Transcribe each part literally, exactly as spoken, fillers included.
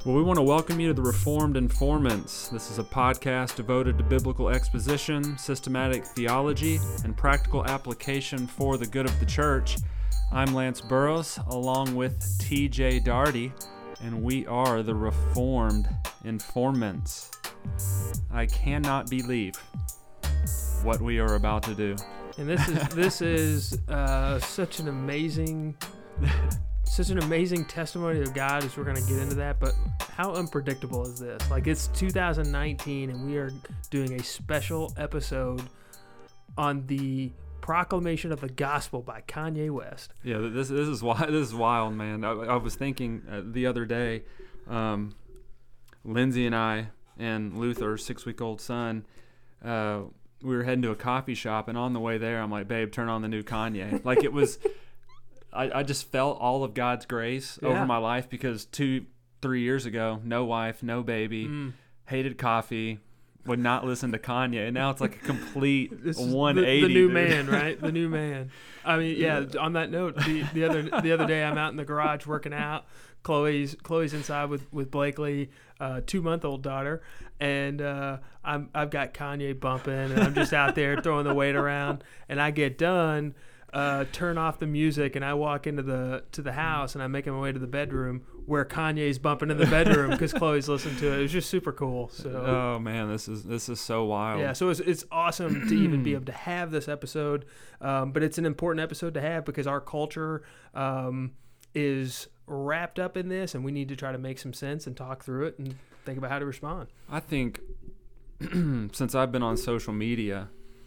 Well, we want to welcome you to the Reformed Informants. This is a podcast devoted to biblical exposition, systematic theology, and practical application for the good of the church. I'm Lance Burrows, along with T J Darty, and we are the Reformed Informants. I cannot believe what we are about to do. And this is this is uh, such an amazing, such an amazing testimony of God as we're going to get into that. But how unpredictable is this? Like, it's two thousand nineteen, and we are doing a special episode on the proclamation of the gospel by Kanye West. Yeah, this this is wild. This is wild, man. I, I was thinking uh, the other day, um, Lindsay and I and Luther, six-week-old son. Uh, we were heading to a coffee shop, and on the way there, I'm like, babe, turn on the new Kanye. Like, it was, I, I just felt all of God's grace Yeah. over my life because two, three years ago, no wife, no baby, Mm. hated coffee, would not listen to Kanye. And now it's like a complete This is one the, eighty. the new dude. man, right? The new man. I mean, yeah. On that note, the, the other the other day, I'm out in the garage working out. Chloe's Chloe's inside with with Blakely, uh, two month old daughter, and uh, I'm I've got Kanye bumping, and I'm just out there throwing the weight around. And I get done, uh, turn off the music, and I walk into the to the house, and I'm making my way to the bedroom where Kanye's bumping in the bedroom because Chloe's listening to it. It was just super cool. So. Oh man, this is this is so wild. Yeah, so it's, it's awesome to even be able to have this episode, um, but it's an important episode to have because our culture um, is wrapped up in this, and we need to try to make some sense and talk through it and think about how to respond. I think since I've been on social media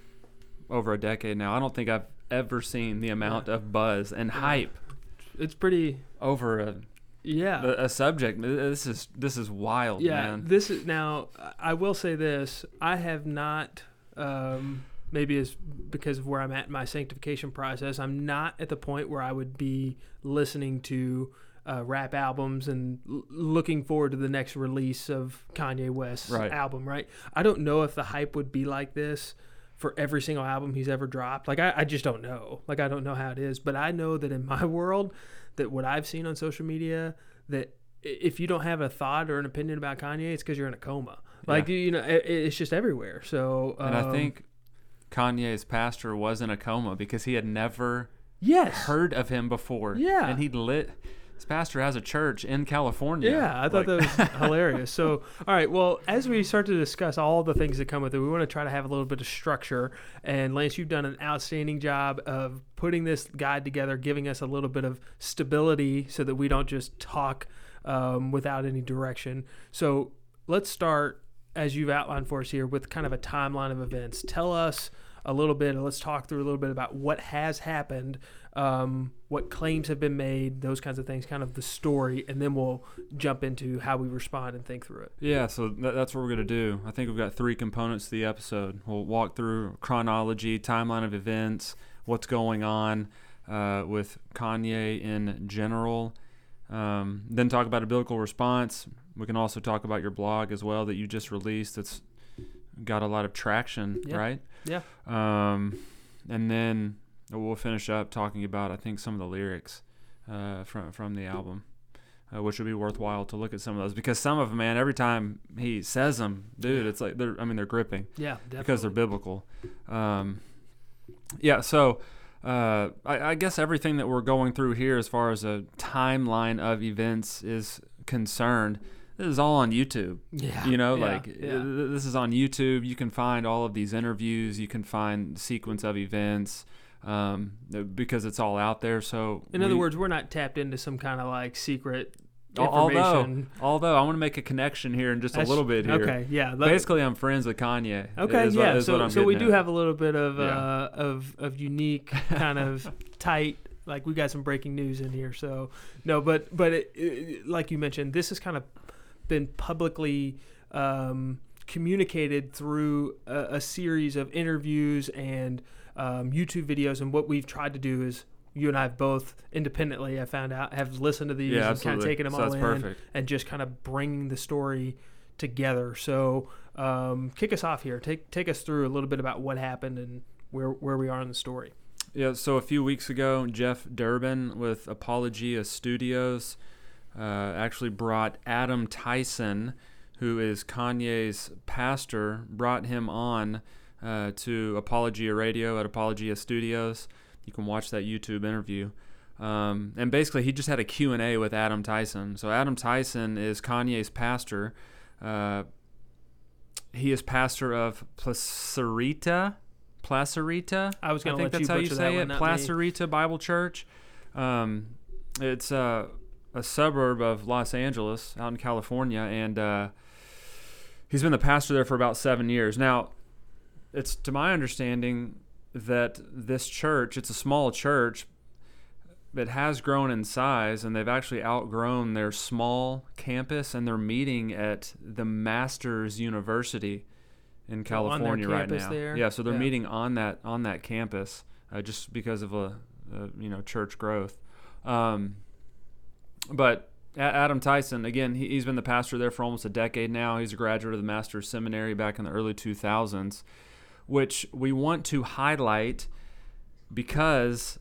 over a decade now, I don't think I've ever seen the amount of buzz and hype It's pretty, over a yeah. a, a subject. This is this is wild, Yeah, man. this is now. I will say this: I have not. Um, maybe it's because of where I'm at in my sanctification process. I'm not at the point where I would be listening to uh, rap albums and l- looking forward to the next release of Kanye West's Right. album. Right? I don't know if the hype would be like this for every single album he's ever dropped. Like I, I just don't know. Like I don't know how it is. But I know that in my world, that what I've seen on social media, that if you don't have a thought or an opinion about Kanye, it's because you're in a coma. Like, Yeah. you know, it, it's just everywhere. So, um, And I think Kanye's pastor was in a coma because he had never yes, heard of him before. Yeah. And he lit. His pastor has a church in California. Yeah, I thought Like- that was hilarious. So, all right, well, as we start to discuss all the things that come with it, we want to try to have a little bit of structure. And Lance, you've done an outstanding job of putting this guide together, giving us a little bit of stability so that we don't just talk um, without any direction. So let's start, as you've outlined for us here, with kind of a timeline of events. Tell us a little bit, and let's talk through a little bit about what has happened, um, what claims have been made, those kinds of things, kind of the story, and then we'll jump into how we respond and think through it. Yeah, so th- that's what we're going to do. I think we've got three components to the episode. We'll walk through chronology, timeline of events, what's going on uh, with Kanye in general, um, then talk about a biblical response. We can also talk about your blog as well that you just released. It's got a lot of traction, Yeah. right? Yeah. Um, and then we'll finish up talking about, I think, some of the lyrics uh, from from the album. Uh, which would be worthwhile to look at some of those because some of them, man, every time he says them, dude, it's like they're, I mean, they're gripping Yeah, definitely. because they're biblical. Um, yeah, so uh, I, I guess everything that we're going through here as far as a timeline of events is concerned, this is all on YouTube. Yeah. You know, yeah, like yeah. th- this is on YouTube. You can find all of these interviews. You can find sequence of events um, because it's all out there. So In we- other words, we're not tapped into some kind of like secret Al- Although, information. although I want to make a connection here in just a That's- little bit here. Okay, yeah. let- Basically, I'm friends with Kanye. Okay, is what- yeah. is what So, I'm so we getting do at. have a little bit of Yeah. uh, of of unique kind of tight. Like we got some breaking news in here. So no, but but it, it, like you mentioned, this has kind of been publicly um, communicated through a, a series of interviews and um, YouTube videos. And what we've tried to do is, you and I have both independently, I found out, have listened to these Yeah, and kind of absolutely. taken them So all that's in perfect. and just kind of bringing the story together. So um, kick us off here. Take take us through a little bit about what happened and where where we are in the story. Yeah, so a few weeks ago, Jeff Durbin with Apologia Studios uh, actually brought Adam Tyson, who is Kanye's pastor, brought him on uh, to Apologia Radio at Apologia Studios. You can watch that YouTube interview. Um, and basically, he just had a Q and A with Adam Tyson. So Adam Tyson is Kanye's pastor. Uh, he is pastor of Placerita. Placerita? I was going to think let that's you how you butcher say that it. one, not me. Placerita Bible Church. Um, it's uh, a suburb of Los Angeles, out in California, and uh, he's been the pastor there for about seven years. Now, it's to my understanding that this church, it's a small church, but has grown in size, and they've actually outgrown their small campus, and they're meeting at the Masters University in California right now. There? Yeah, so they're yeah. meeting on that on that campus uh, just because of a, a you know church growth. Um, but a- Adam Tyson, again, he, he's been the pastor there for almost a decade now. He's a graduate of the Master's Seminary back in the early two thousands, which we want to highlight because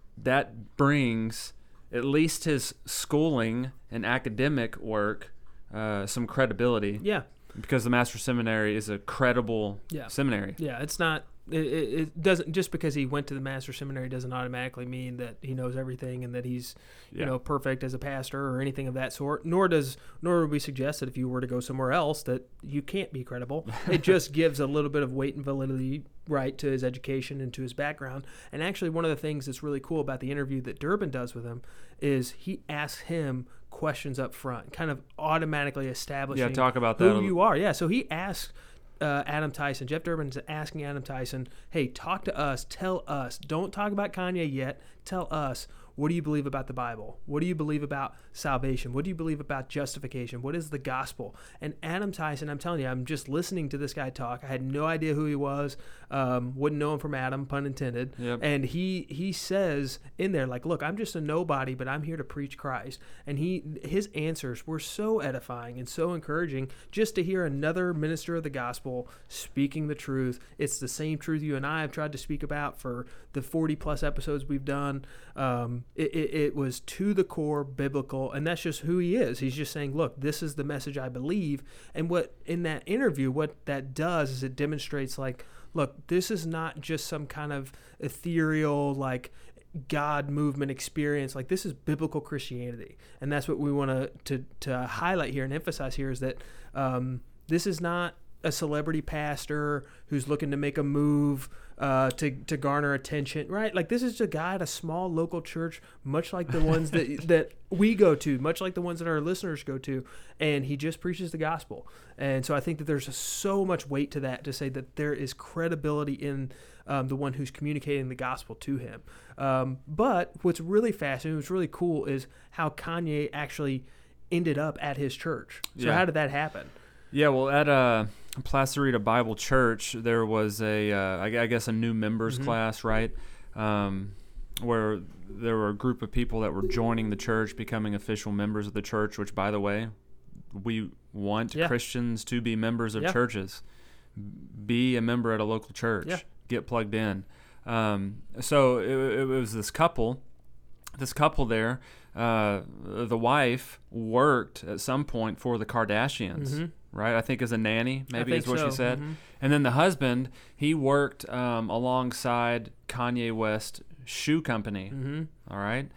that brings at least his schooling and academic work uh, some credibility. Yeah. Because the Master's Seminary is a credible yeah. seminary. Yeah, it's not. It, it, it doesn't just because he went to the Master's Seminary doesn't automatically mean that he knows everything and that he's you Yeah. know perfect as a pastor or anything of that sort. Nor does nor would we suggest that if you were to go somewhere else that you can't be credible. It just gives a little bit of weight and validity, right, to his education and to his background. And actually, one of the things that's really cool about the interview that Durbin does with him is he asks him questions up front, kind of automatically establishing Yeah, talk about who that. you are. Yeah, so he asks uh, Adam Tyson, Jeff Durbin's asking Adam Tyson, hey, talk to us, tell us, don't talk about Kanye yet, tell us, what do you believe about the Bible? What do you believe about salvation? What do you believe about justification? What is the gospel? And Adam Tyson, I'm telling you, I'm just listening to this guy talk. I had no idea who he was. Um, wouldn't know him from Adam, pun intended. Yep. And he he says in there, like, look, I'm just a nobody, but I'm here to preach Christ. And he his answers were so edifying and so encouraging just to hear another minister of the gospel speaking the truth. It's the same truth you and I have tried to speak about for the forty plus episodes we've done. Um, it, it, it was to the core biblical, and that's just who he is. He's just saying, look, this is the message I believe. And what in that interview, what that does is it demonstrates, like, look, this is not just some kind of ethereal, like, God movement experience. Like, this is biblical Christianity. And that's what we want to to to highlight here and emphasize here is that um, this is not a celebrity pastor who's looking to make a move uh, to to garner attention, right? Like, this is a guy at a small local church, much like the ones that that we go to, much like the ones that our listeners go to, and he just preaches the gospel. And so I think that there's so much weight to that to say that there is credibility in um, the one who's communicating the gospel to him. Um, but what's really fascinating, what's really cool is how Kanye actually ended up at his church. So Yeah. how did that happen? Yeah, well, at uh, Placerita Bible Church, there was a, uh, I, I guess, a new members Mhm. class, right? Um, where there were a group of people that were joining the church, becoming official members of the church, which, by the way, we want Yeah. Christians to be members of Yeah. churches. Be a member at a local church. Yeah. Get plugged in. Um, so it, it was this couple, this couple there, uh, the wife worked at some point for the Kardashians. Mhm. Right, I think as a nanny, maybe I is think what so. she said. Mhm. And then the husband, he worked um, alongside Kanye West Shoe Company. Mhm. All right,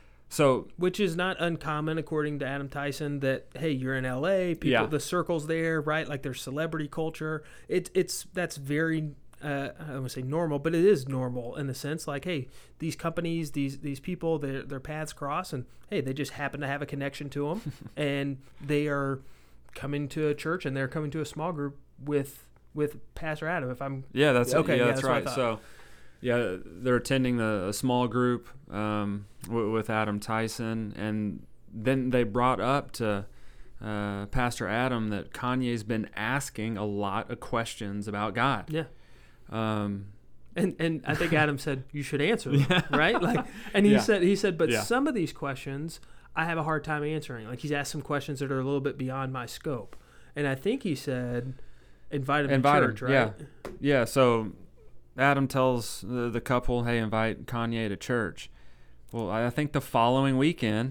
so Which is not uncommon, according to Adam Tyson, that, hey, you're in L A, people, Yeah. the circles there, right? Like, there's celebrity culture. It, it's that's very, uh, I don't want to say normal, but it is normal in the sense, like, hey, these companies, these these people, their their paths cross, and hey, they just happen to have a connection to them, and they are coming to a church, and they're coming to a small group with with Pastor Adam. If I'm yeah, that's Okay, yeah, yeah, that's that's what I right. thought. So yeah, they're attending the, a small group um, w- with Adam Tyson, and then they brought up to uh, Pastor Adam that Kanye's been asking a lot of questions about God. yeah. Um, And and I think Adam said you should answer them, Yeah. right? Like, and he Yeah. said he said, but Yeah. some of these questions I have a hard time answering. Like, he's asked some questions that are a little bit beyond my scope, and I think he said invite him Invite to him, church, right? yeah. Yeah, so Adam tells the, the couple, hey, invite Kanye to church. Well, I think the following weekend, Yeah.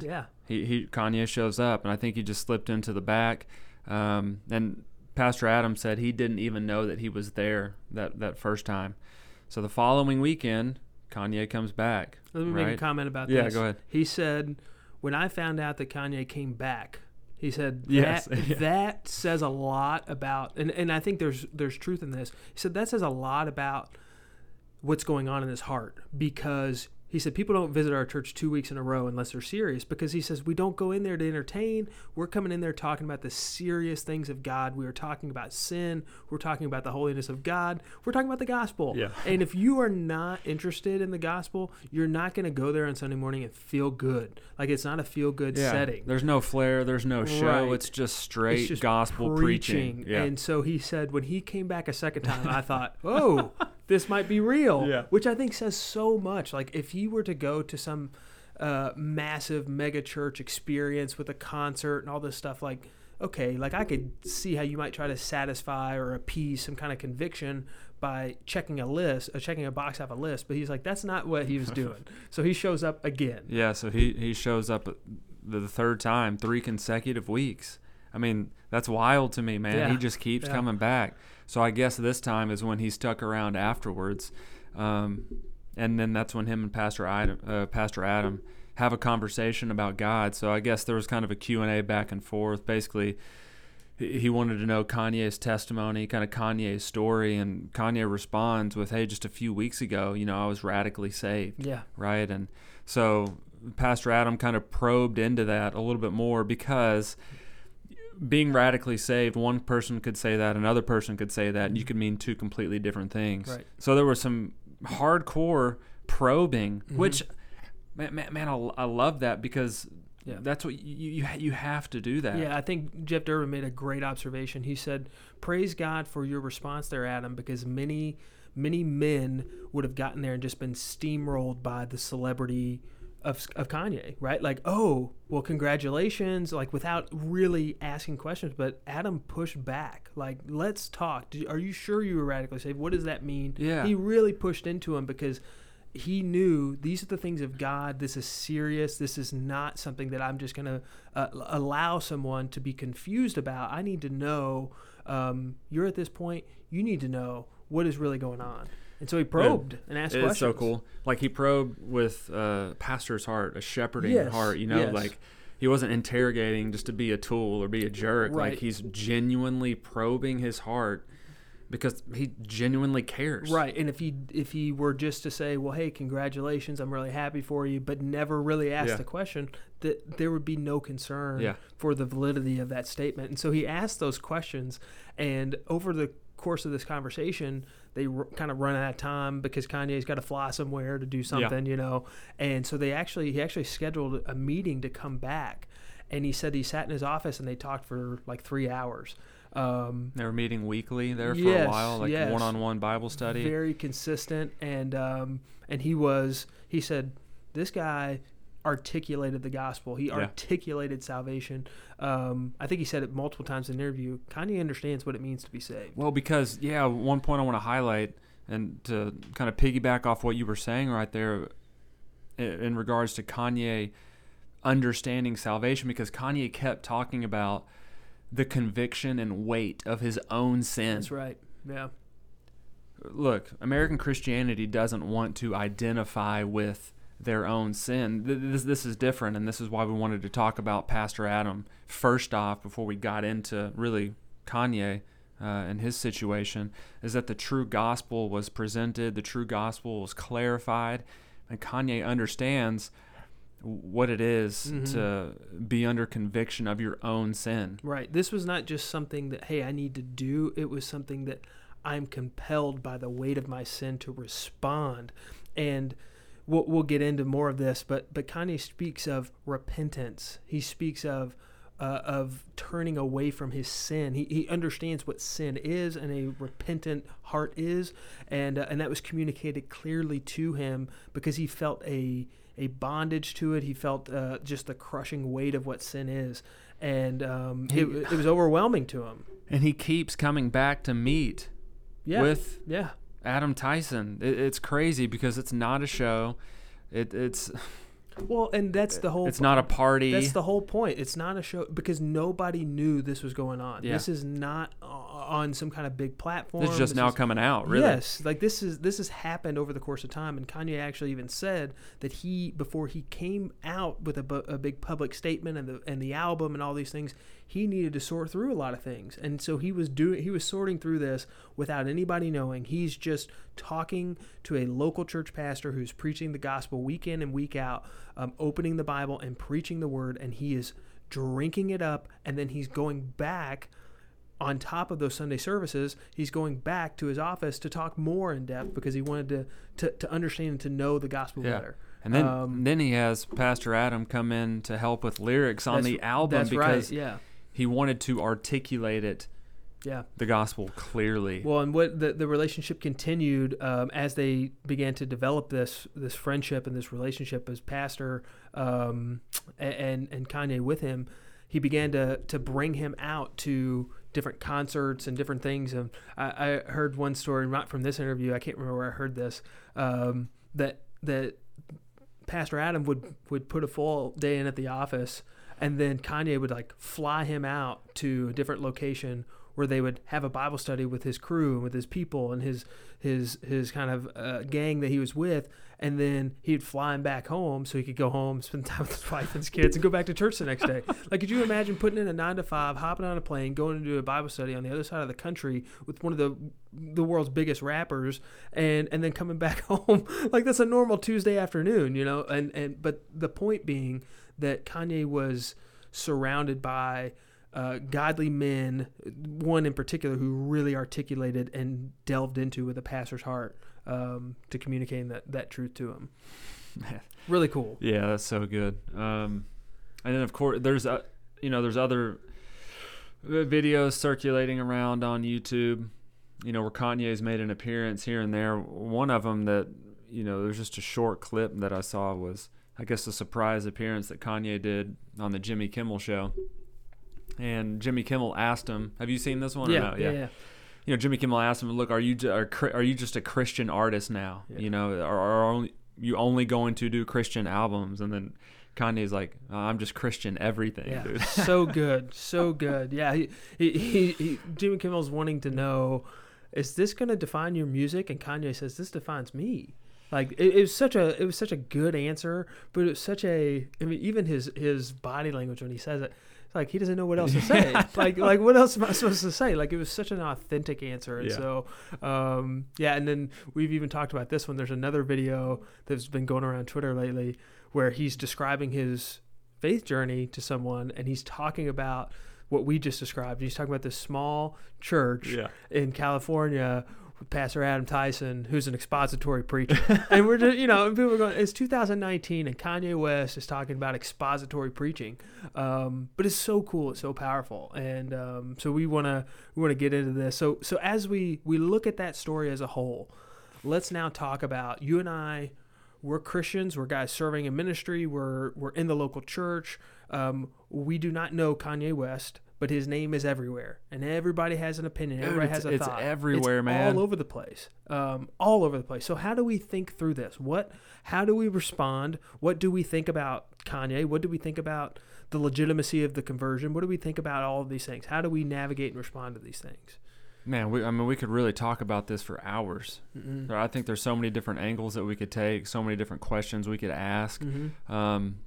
he, he Kanye shows up, and I think he just slipped into the back. Um, and Pastor Adam said he didn't even know that he was there that, that first time. So the following weekend, Kanye comes back. Let me right? make a comment about yeah, this. Yeah, go ahead. He said, when I found out that Kanye came back, he said that, yes. yeah. that says a lot about, and, and I think there's there's truth in this. He said that says a lot about what's going on in his heart, because he said people don't visit our church two weeks in a row unless they're serious, because he says we don't go in there to entertain. We're coming in there talking about the serious things of God. We are talking about sin. We're talking about the holiness of God. We're talking about the gospel. Yeah. And if you are not interested in the gospel, you're not going to go there on Sunday morning and feel good. Like, it's not a feel-good yeah. setting. There's no flair. There's no show. Right. It's just straight It's just gospel preaching. preaching. Yeah. And so he said when he came back a second time, I thought, oh, this might be real, Yeah. which I think says so much. Like, if he were to go to some uh, massive mega church experience with a concert and all this stuff, like, okay, like I could see how you might try to satisfy or appease some kind of conviction by checking a list, or checking a box off a list. But he's like, that's not what he was doing. So he shows up again. Yeah, so he, he shows up the third time, three consecutive weeks. I mean, that's wild to me, man. Yeah. He just keeps Yeah. coming back. So I guess this time is when he stuck around afterwards. Um, and then that's when him and Pastor Adam, uh, Pastor Adam have a conversation about God. So I guess there was kind of a Q and A back and forth. Basically, he he wanted to know Kanye's testimony, kind of Kanye's story, and Kanye responds with, hey, just a few weeks ago, you know, I was radically saved. Yeah. Right? And so Pastor Adam kind of probed into that a little bit more, because being radically saved, one person could say that, another person could say that, and you could mean two completely different things. Right. So there was some hardcore probing, Mm-hmm. which, man, man, man I, I love that, because Yeah. that's what you, you you have to do that. Yeah, I think Jeff Durbin made a great observation. He said, praise God for your response there, Adam, because many, many men would have gotten there and just been steamrolled by the celebrity of, of Kanye, right? Like, oh, well, congratulations, like without really asking questions. But Adam pushed back, like, let's talk. Do, are you sure you were radically saved? What does that mean? Yeah. He really pushed into him, because he knew these are the things of God. This is serious. This is not something that I'm just going to uh, allow someone to be confused about. I need to know, um, you're at this point, you need to know what is really going on. And so he probed Yeah. and asked It's questions. so cool. Like, he probed with a pastor's heart, a shepherding Yes, heart, you know, yes. like he wasn't interrogating just to be a tool or be a jerk. Right. Like, he's genuinely probing his heart because he genuinely cares. Right. And if he if he were just to say, well, hey, congratulations, I'm really happy for you, but never really ask Yeah. the question, that there would be no concern Yeah. for the validity of that statement. And so he asked those questions, and over the course of this conversation, they r- kind of run out of time because Kanye's got to fly somewhere to do something, you know. And so they actually he actually scheduled a meeting to come back, and he said he sat in his office and they talked for like three hours. Um, They were meeting weekly there for Yes, a while, like yes. one-on-one Bible study. very consistent, and um, and he was he said this guy articulated the gospel. He Yeah. articulated salvation. Um, I think he said it multiple times in the interview. Kanye understands what it means to be saved. Well, because, yeah, one point I want to highlight, and to kind of piggyback off what you were saying right there in, in regards to Kanye understanding salvation, because Kanye kept talking about the conviction and weight of his own sin. That's right. Yeah. Look, American Christianity doesn't want to identify with their own sin. This, this is different, and this is why we wanted to talk about Pastor Adam first off before we got into really Kanye uh, and his situation, is that the true gospel was presented, the true gospel was clarified, and Kanye understands what it is Mhm. to be under conviction of your own sin. Right. This was not just something that, hey, I need to do. It was something that I'm compelled by the weight of my sin to respond. And we'll, we'll get into more of this, but but Kanye speaks of repentance. He speaks of uh, of turning away from his sin. He he understands what sin is and a repentant heart is, and uh, and that was communicated clearly to him because he felt a a bondage to it. He felt uh, just the crushing weight of what sin is, and um, He- it, it was overwhelming to him. And he keeps coming back to meet Yeah, with yeah. Adam Tyson. It, it's crazy because it's not a show. It, it's Well, and that's the whole. It's not a party. That's the whole point. It's not a show because nobody knew this was going on. Yeah. This is not uh, on some kind of big platform. This is just this now is, coming out, really. Yes, like this is this has happened over the course of time, and Kanye actually even said that he before he came out with a, bu- a big public statement and the and the album and all these things, he needed to sort through a lot of things, and so he was doing he was sorting through this without anybody knowing. He's just talking to a local church pastor who's preaching the gospel week in and week out, um, opening the Bible and preaching the word, and he is drinking it up, and then he's going back on top of those Sunday services. He's going back to his office to talk more in depth because he wanted to to, to understand and to know the gospel Yeah. better. And then Um, then he has Pastor Adam come in to help with lyrics on That's- the album that's because right. Yeah, he wanted to articulate it, yeah. the gospel, clearly. Well, and what the, the relationship continued um, as they began to develop this this friendship and this relationship as pastor um, and and Kanye with him. He began to to bring him out to different concerts and different things. And I, I heard one story, not from this interview, I can't remember where I heard this, um, that that Pastor Adam would would put a full day in at the office, and then Kanye would like fly him out to a different location where they would have a Bible study with his crew and with his people and his his his kind of uh, gang that he was with, and then he'd fly him back home so he could go home, spend time with his wife and his kids, and go back to church the next day. Like, could you imagine putting in a nine to five, hopping on a plane, going to do a Bible study on the other side of the country with one of the the world's biggest rappers, and and then coming back home? Like, that's a normal Tuesday afternoon, you know. And and but the point being that Kanye was surrounded by Uh, godly men, one in particular who really articulated and delved into with a pastor's heart um, to communicating that, that truth to him. Really cool. Yeah, that's so good. Um, and then of course there's uh, you know there's other videos circulating around on YouTube, you know, where Kanye's made an appearance here and there. One of them that, you know, there's just a short clip that I saw was, I guess, a surprise appearance that Kanye did on the Jimmy Kimmel show. And Jimmy Kimmel asked him, have you seen this one? Yeah, or no? yeah, yeah. You know, Jimmy Kimmel asked him, look, are you are, are you just a Christian artist now? Yeah. You know, are, are only, you only going to do Christian albums? And then Kanye's like, oh, I'm just Christian everything, Yeah, dude. so good, so good. Yeah, he, he, he, he Jimmy Kimmel's wanting to know, is this going to define your music? And Kanye says, this defines me. Like, it, it was such a it was such a good answer, but it was such a, I mean, even his his body language when he says it, it's like he doesn't know what else to say. like like what else am I supposed to say? Like, it was such an authentic answer. And Yeah. so um, yeah, and then we've even talked about this one. There's another video that's been going around Twitter lately where he's describing his faith journey to someone, and he's talking about what we just described. He's talking about this small church Yeah. in California with Pastor Adam Tyson, who's an expository preacher. And we're just, you know, and people are going, it's two thousand nineteen and Kanye West is talking about expository preaching. Um, but it's so cool. It's so powerful. And um, so we want to we want to get into this. So so as we, we look at that story as a whole, let's now talk about, you and I, we're Christians. We're guys serving in ministry. We're, we're in the local church. Um, we do not know Kanye West, but his name is everywhere, and everybody has an opinion. Dude, Everybody it's- has a it's thought. everywhere, it's man. all over the place, um, all over the place. So how do we think through this? What? How do we respond? What do we think about Kanye? What do we think about the legitimacy of the conversion? What do we think about all of these things? How do we navigate and respond to these things? Man, we, I mean, we could really talk about this for hours. Mm-hmm. I think there's so many different angles that we could take, so many different questions we could ask. Mm-hmm. Um,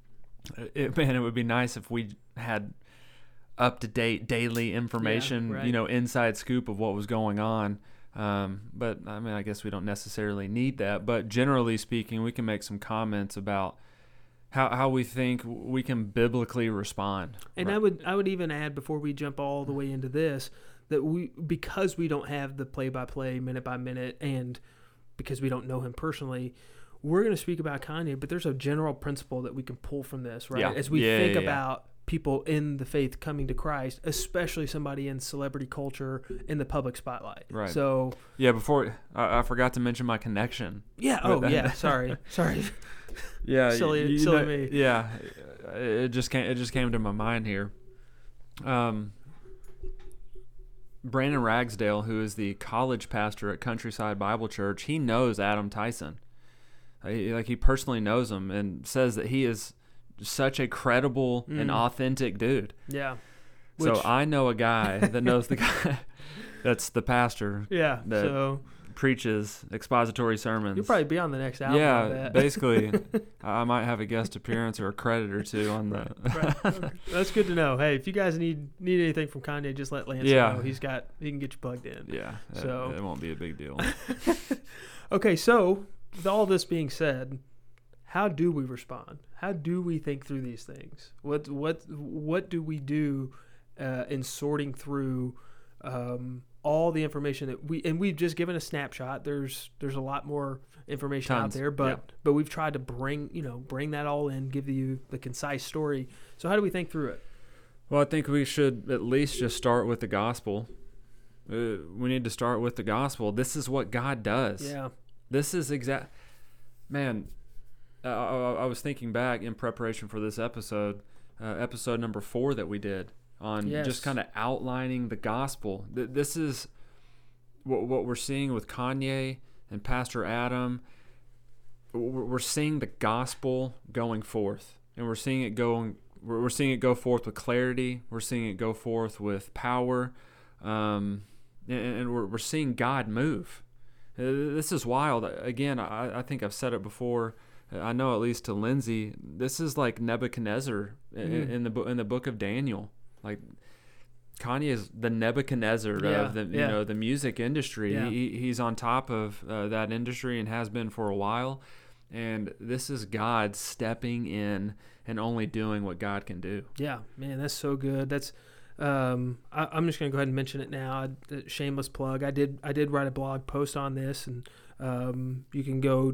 it, man, it would be nice if we had up-to-date daily information, Yeah, right. you know, inside scoop of what was going on. Um, but, I mean, I guess we don't necessarily need that. But generally speaking, we can make some comments about how how we think we can biblically respond. And Right. I would I would even add, before we jump all the way into this, that we, because we don't have the play-by-play, minute-by-minute, and because we don't know him personally, we're going to speak about Kanye, but there's a general principle that we can pull from this, right? Yeah. As we Yeah, think yeah, yeah. about people in the faith coming to Christ, especially somebody in celebrity culture in the public spotlight. Right. So, Yeah, before I, I forgot to mention my connection. yeah, But oh, then- yeah, sorry, sorry. Yeah, Silly- you silly know- me. Yeah, it just came. It just came to my mind here. Um, Brandon Ragsdale, who is the college pastor at Countryside Bible Church, he knows Adam Tyson. he, like he personally knows him and says that he is such a credible mm. and authentic dude. Yeah. Which, so I know a guy that knows the guy that's the pastor. Yeah. That so preaches expository sermons. You'll probably be on the next album. Yeah, of that. basically, I might have a guest appearance or a credit or two on the. Right. That's good to know. Hey, if you guys need need anything from Kanye, just let Lance yeah. know. He's got he can get you plugged in. Yeah, so it, it won't be a big deal. Okay, so with all this being said, how do we respond? How do we think through these things? What what what do we do uh, in sorting through um, all the information that we and we've just given a snapshot. There's there's a lot more information Tons. out there, but yeah. but we've tried to bring you know bring that all in, give you the concise story. So how do we think through it? Well, I think we should at least just start with the gospel. Uh, we need to start with the gospel. This is what God does. Yeah. This is exact. Man, uh, I, I was thinking back in preparation for this episode, uh, episode number four that we did on yes. just kind of outlining the gospel. Th- this is what, what we're seeing with Kanye and Pastor Adam. We're, we're seeing the gospel going forth, and we're seeing it going. We're, we're seeing it go forth with clarity. We're seeing it go forth with power, um, and, and we're, we're seeing God move. This is wild. Again, I, I think I've said it before. I know at least to Lindsay, this is like Nebuchadnezzar in, mm. in the in the book of Daniel. Like Kanye is the Nebuchadnezzar yeah, of the you yeah. know the music industry. Yeah. He he's on top of uh, that industry and has been for a while. And this is God stepping in and only doing what God can do. Yeah, man, that's so good. That's um, I, I'm just gonna go ahead and mention it now. I, shameless plug. I did I did write a blog post on this, and um, you can go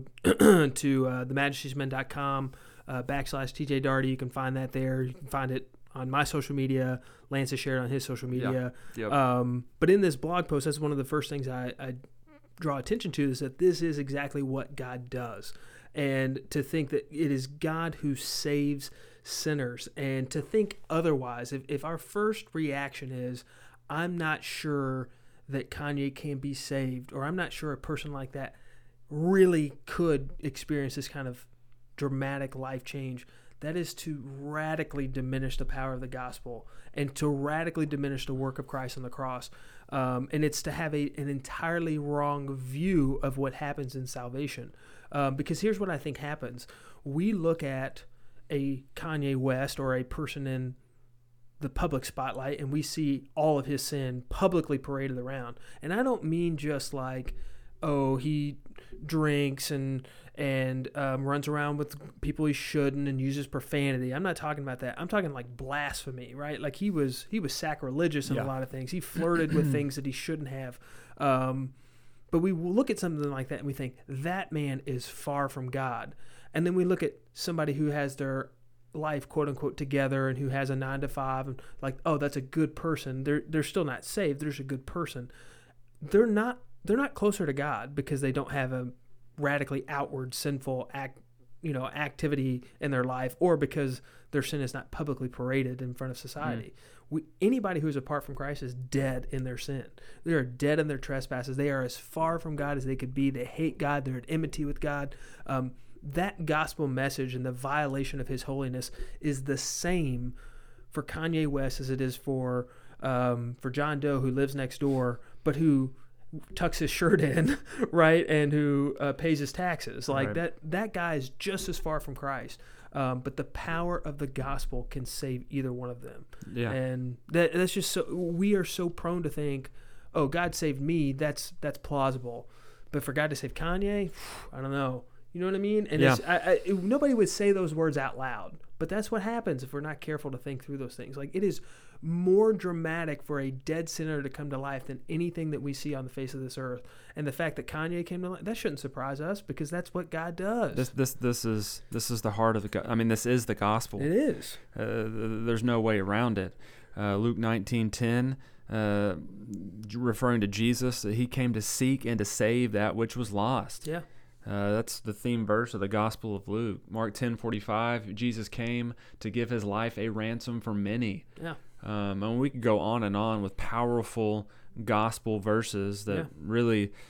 to uh, the majesties men dot com uh, backslash T J Darty. You can find that there. You can find it on my social media. Lance has shared on his social media. Yeah. Yep. Um, but in this blog post, that's one of the first things I, I draw attention to is that this is exactly what God does. And to think that it is God who saves sinners, and to think otherwise, if, if our first reaction is, I'm not sure that Kanye can be saved, or I'm not sure a person like that really could experience this kind of dramatic life change, that is to radically diminish the power of the gospel and to radically diminish the work of Christ on the cross. Um, and it's to have a, an entirely wrong view of what happens in salvation. Um, because here's what I think happens. We look at a Kanye West or a person in the public spotlight and we see all of his sin publicly paraded around. And I don't mean just like, oh, he drinks and and um, runs around with people he shouldn't and uses profanity. I'm not talking about that. I'm talking like blasphemy, right? Like he was he was sacrilegious in yeah. a lot of things. He flirted with things that he shouldn't have. Um, but we look at something like that and we think, that man is far from God. And then we look at somebody who has their life, quote unquote, together and who has a nine to five and like, oh, that's a good person. They're they're still not saved. There's a good person. They're not they're not closer to God because they don't have a radically outward sinful act, you know, activity in their life, or because their sin is not publicly paraded in front of society. Mm. We, anybody who is apart from Christ is dead in their sin. They are dead in their trespasses. They are as far from God as they could be. They hate God. They're at enmity with God. Um, that gospel message and the violation of his holiness is the same for Kanye West as it is for um, for John Doe, who lives next door, but who tucks his shirt in, right, and who uh, pays his taxes. Like right. that that guy is just as far from Christ. Um, but the power of the gospel can save either one of them. Yeah. And that that's just so we are so prone to think, oh, God saved me, that's that's plausible. But for God to save Kanye, I don't know. You know what I mean? And yeah. it's, I, I, it, nobody would say those words out loud. But that's what happens if we're not careful to think through those things. Like, it is more dramatic for a dead sinner to come to life than anything that we see on the face of this earth. And the fact that Kanye came to life, that shouldn't surprise us because that's what God does. This this this is this is the heart of the. I mean, this is the gospel. It is. Uh, there's no way around it. Uh, Luke nineteen ten, uh, referring to Jesus, that he came to seek and to save that which was lost. Yeah. Uh, that's the theme verse of the Gospel of Luke. Mark ten forty-five, Jesus came to give his life a ransom for many. Yeah. Um, and we could go on and on with powerful gospel verses that yeah. really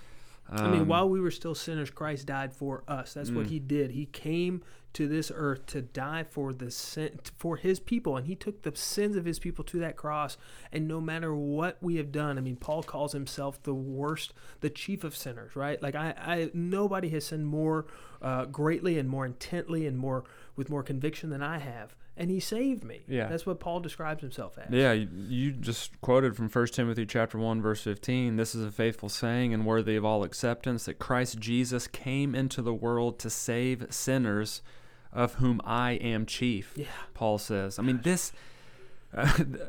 Um, I mean, while we were still sinners, Christ died for us. That's mm. what he did. He came to this earth to die for the sin, for his people, and he took the sins of his people to that cross. And no matter what we have done, I mean, Paul calls himself the worst, the chief of sinners, right? Like I, I nobody has sinned more uh, greatly and more intently and more with more conviction than I have. And he saved me. Yeah. That's what Paul describes himself as. Yeah, you, you just quoted from First Timothy chapter one, verse fifteen. This is a faithful saying and worthy of all acceptance, that Christ Jesus came into the world to save sinners, of whom I am chief, Yeah. Paul says. I mean, this, uh,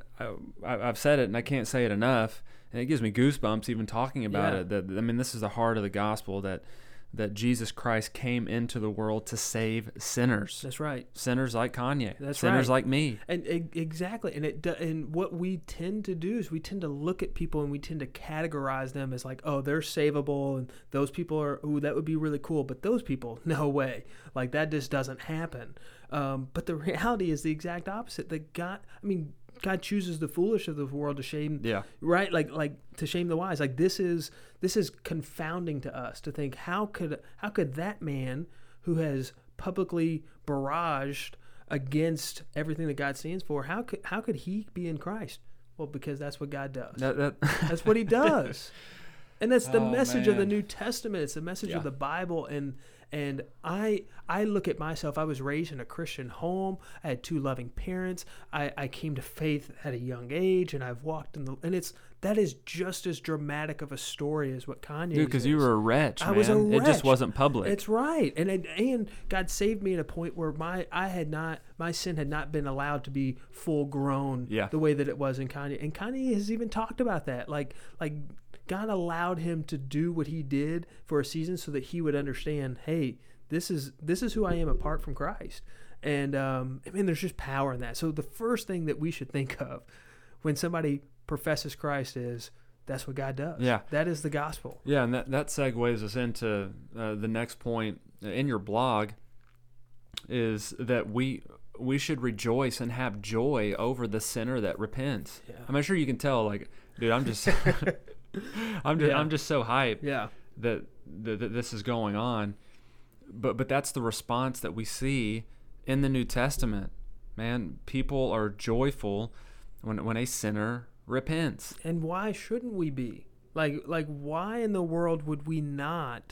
I, I've said it and I can't say it enough, and it gives me goosebumps even talking about Yeah. it. That I mean, this is the heart of the gospel, that that Jesus Christ came into the world to save sinners. That's right. Sinners like Kanye. That's sinners right. like me. And e- exactly, and it do, and what we tend to do is we tend to look at people and we tend to categorize them as like, oh, they're savable, and those people are, ooh, that would be really cool, but those people, no way, like that just doesn't happen. Um, but the reality is the exact opposite. That God, I mean, God chooses the foolish of the world to shame, Yeah. right? Like like to shame the wise. Like this is this is confounding to us to think how could how could that man who has publicly barraged against everything that God stands for, how could how could he be in Christ? Well, because that's what God does. That, that That's what he does. And that's the Oh, message of the man. New Testament. It's the message Yeah. of the Bible. And and I I look at myself. I was raised in a Christian home. I had two loving parents. I, I came to faith at a young age, and I've walked in the and it's that is just as dramatic of a story as what Kanye Dude, because you were a wretch, I man. was a It just wretch. wasn't public. It's right, and and and God saved me at a point where my I had not my sin had not been allowed to be full grown Yeah. the way that it was in Kanye. And Kanye has even talked about that, like like God allowed him to do what he did for a season so that he would understand, hey, this is this is who I am apart from Christ. And um, I mean, there's just power in that. So the first thing that we should think of when somebody professes Christ is that's what God does. Yeah. That is the gospel. Yeah, and that, that segues us into uh, the next point in your blog, is that we we should rejoice and have joy over the sinner that repents. Yeah. I'm sure you can tell, like, dude, I'm just I'm just Yeah. I'm just so hyped Yeah. that, that that this is going on. But but that's the response that we see in the New Testament. Man, people are joyful when when a sinner repents. And why shouldn't we be? Like like why in the world would we not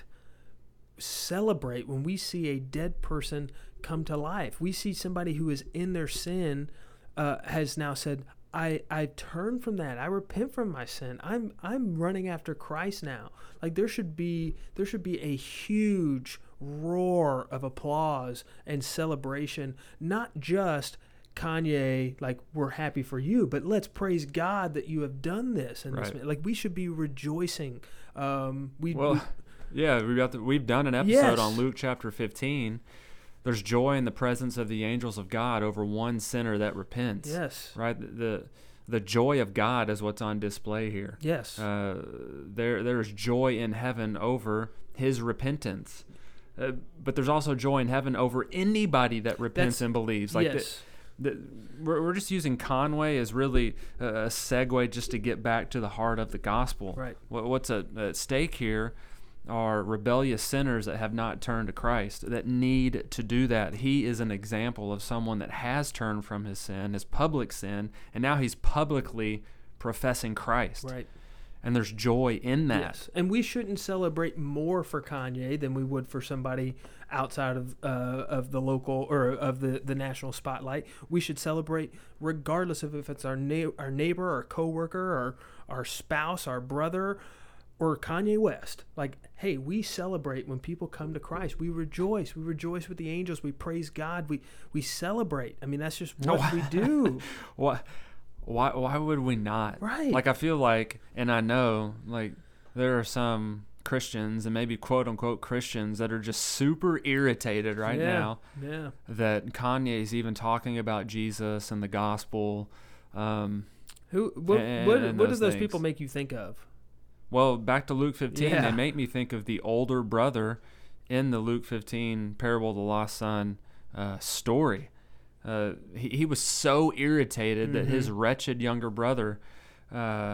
celebrate when we see a dead person come to life? We see somebody who is in their sin uh, has now said, I, I turn from that. I repent from my sin. I'm I'm running after Christ now. Like there should be there should be a huge roar of applause and celebration, not just Kanye, like, we're happy for you, but let's praise God that you have done this. And Right. this, like, we should be rejoicing. Um, we, Well, we yeah, we've got the, we've done an episode Yes. on Luke chapter fifteen. There's joy in the presence of the angels of God over one sinner that repents. yes, Right? The, the the joy of God is what's on display here. yes, Uh, there there is joy in heaven over his repentance. Uh, but there's also joy in heaven over anybody that repents That's- and believes. Like the, yes, the, we're, we're just using Conway as really a, a segue just to get back to the heart of the gospel. Right. What, what's at, at stake here are rebellious sinners that have not turned to Christ, that need to do that. He is an example of someone that has turned from his sin, his public sin, and now he's publicly professing Christ. right. And there's joy in that. Yes, and we shouldn't celebrate more for Kanye than we would for somebody outside of uh, of the local or of the, the national spotlight. We should celebrate regardless of if it's our na- our neighbor, our coworker, our our spouse, our brother, or Kanye West. Like, hey, we celebrate when people come to Christ. We rejoice. We rejoice with the angels. We praise God. We we celebrate. I mean, that's just what we do. What? Why? Why would we not? Right. Like, I feel like, and I know, like, there are some Christians and maybe quote unquote Christians that are just super irritated right yeah, now Yeah. that Kanye's even talking about Jesus and the gospel. Um, Who? What? And- what, and what do those those things. people make you think of? well, back to Luke fifteen, Yeah. they make me think of the older brother in the Luke fifteen parable of the lost son uh, story. Uh, he, he was so irritated that his Mm-hmm. wretched younger brother uh,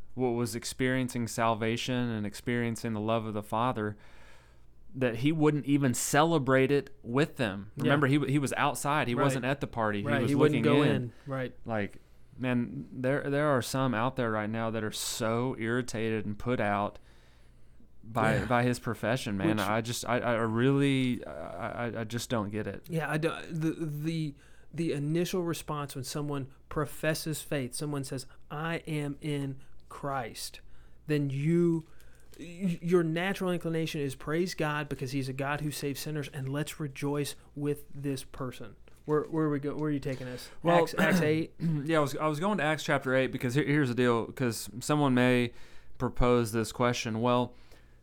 was experiencing salvation and experiencing the love of the Father, that he wouldn't even celebrate it with them. Remember, yeah. he he was outside. He right. wasn't at the party. Right. He was he looking wouldn't go in. in. Right. Like, man, there there are some out there right now that are so irritated and put out by yeah. by his profession, man. Which, I just I, I really I, I just don't get it. Yeah, I do, the the the initial response when someone professes faith, someone says, "I am in Christ," then you your natural inclination is praise God because he's a God who saves sinners, and let's rejoice with this person. Where where are we go? Where are you taking us? Well, Acts, Acts eight. Yeah, I was I was going to Acts chapter eight because here, here's the deal. Because someone may propose this question. Well,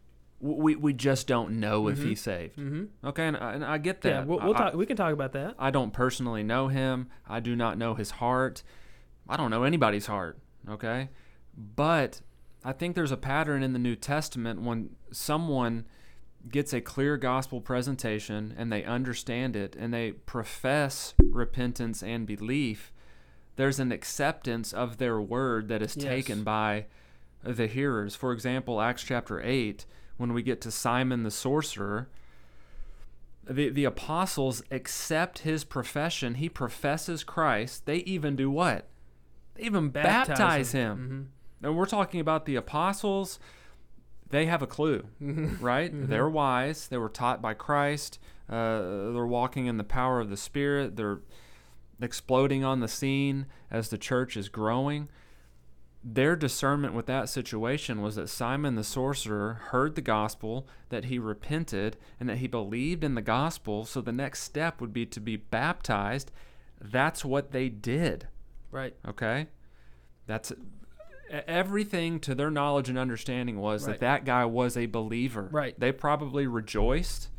we we just don't know mm-hmm. if he's saved. Mm-hmm. Okay, and I, and I get that. Yeah, we'll, we'll I, talk. We can talk about that. I don't personally know him. I do not know his heart. I don't know anybody's heart. Okay, but I think there's a pattern in the New Testament when someone gets a clear gospel presentation and they understand it and they profess repentance and belief, there's an acceptance of their word that is yes. taken by the hearers. For example, Acts chapter eight, when we get to Simon the sorcerer, the, the apostles accept his profession. He professes Christ. They even do what? They even baptize, baptize him. him. Mm-hmm. And we're talking about the apostles. They have a clue, right? Mm-hmm. They're wise. They were taught by Christ. Uh, they're walking in the power of the Spirit. They're exploding on the scene as the church is growing. Their discernment with that situation was that Simon the sorcerer heard the gospel, that he repented, and that he believed in the gospel, so the next step would be to be baptized. That's what they did. Right. Okay? That's everything to their knowledge and understanding was right. that that guy was a believer. Right. They probably rejoiced,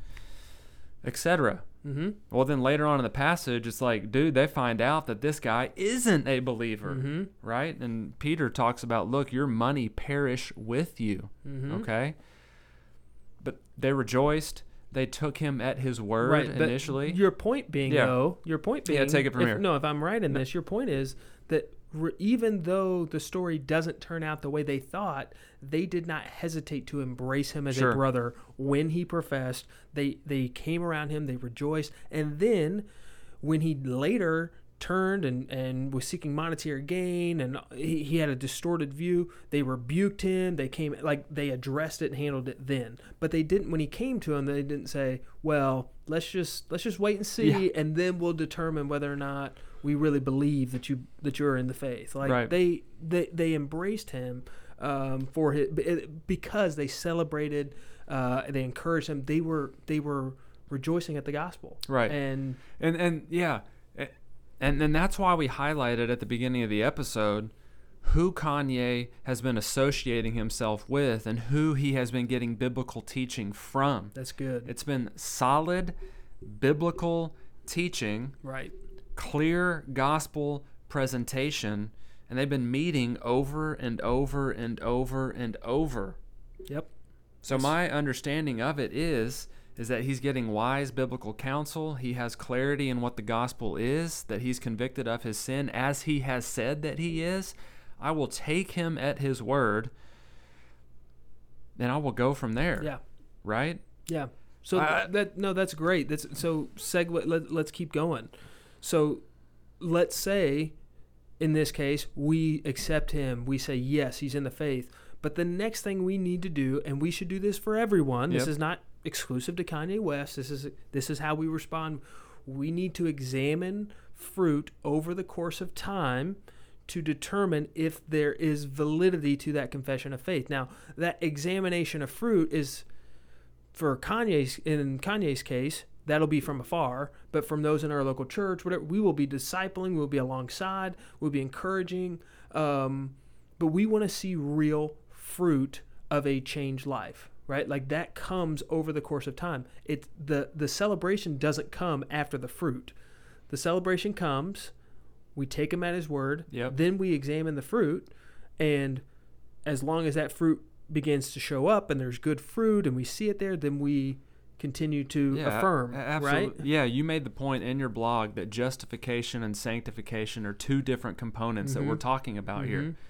et cetera. Mm-hmm. Well, then later on in the passage, it's like, dude, they find out that this guy isn't a believer, mm-hmm. right? And Peter talks about, look, your money perish with you, mm-hmm. okay? But they rejoiced. They took him at his word right, initially. Your point being, yeah. though, your point being, yeah, take it from if, here. No, if I'm right in this, your point is that re- even though the story doesn't turn out the way they thought, they did not hesitate to embrace him as sure. a brother when he professed. They they came around him, they rejoiced, and then when he later turned and, and was seeking monetary gain and he, he had a distorted view, they rebuked him. They came like they addressed it and handled it then. But they didn't when he came to them, they didn't say, well, let's just let's just wait and see yeah. and then we'll determine whether or not we really believe that you that you're in the faith. Like right. they, they they embraced him um, for his because they celebrated, uh, they encouraged him. They were they were rejoicing at the gospel. Right. And and and yeah. And and that's why we highlighted at the beginning of the episode who Kanye has been associating himself with and who he has been getting biblical teaching from. That's good. It's been solid biblical teaching, right? Clear gospel presentation, and they've been meeting over and over and over and over. Yep. So that's... my understanding of it is is that he's getting wise biblical counsel. He has clarity in what the gospel is, that he's convicted of his sin as he has said that he is. I will take him at his word, and I will go from there. Yeah. Right? Yeah. So I, that no, that's great. That's so segue. Let, let's keep going. So let's say, in this case, we accept him. We say, yes, he's in the faith. But the next thing we need to do, and we should do this for everyone, yep. this is not exclusive to Kanye West. This is this is how we respond. We need to examine fruit over the course of time to determine if there is validity to that confession of faith. Now, that examination of fruit is, for Kanye's in Kanye's case, that'll be from afar. But from those in our local church, whatever, we will be discipling, we'll be alongside, we'll be encouraging. Um, but we want to see real fruit of a changed life. Right, like that comes over the course of time. It the the celebration doesn't come after the fruit. The celebration comes, we take him at his word. Yep. Then we examine the fruit, and as long as that fruit begins to show up and there's good fruit and we see it there, then we continue to yeah, affirm. Absolutely. Right? Yeah, you made the point in your blog that justification and sanctification are two different components mm-hmm. that we're talking about mm-hmm. here.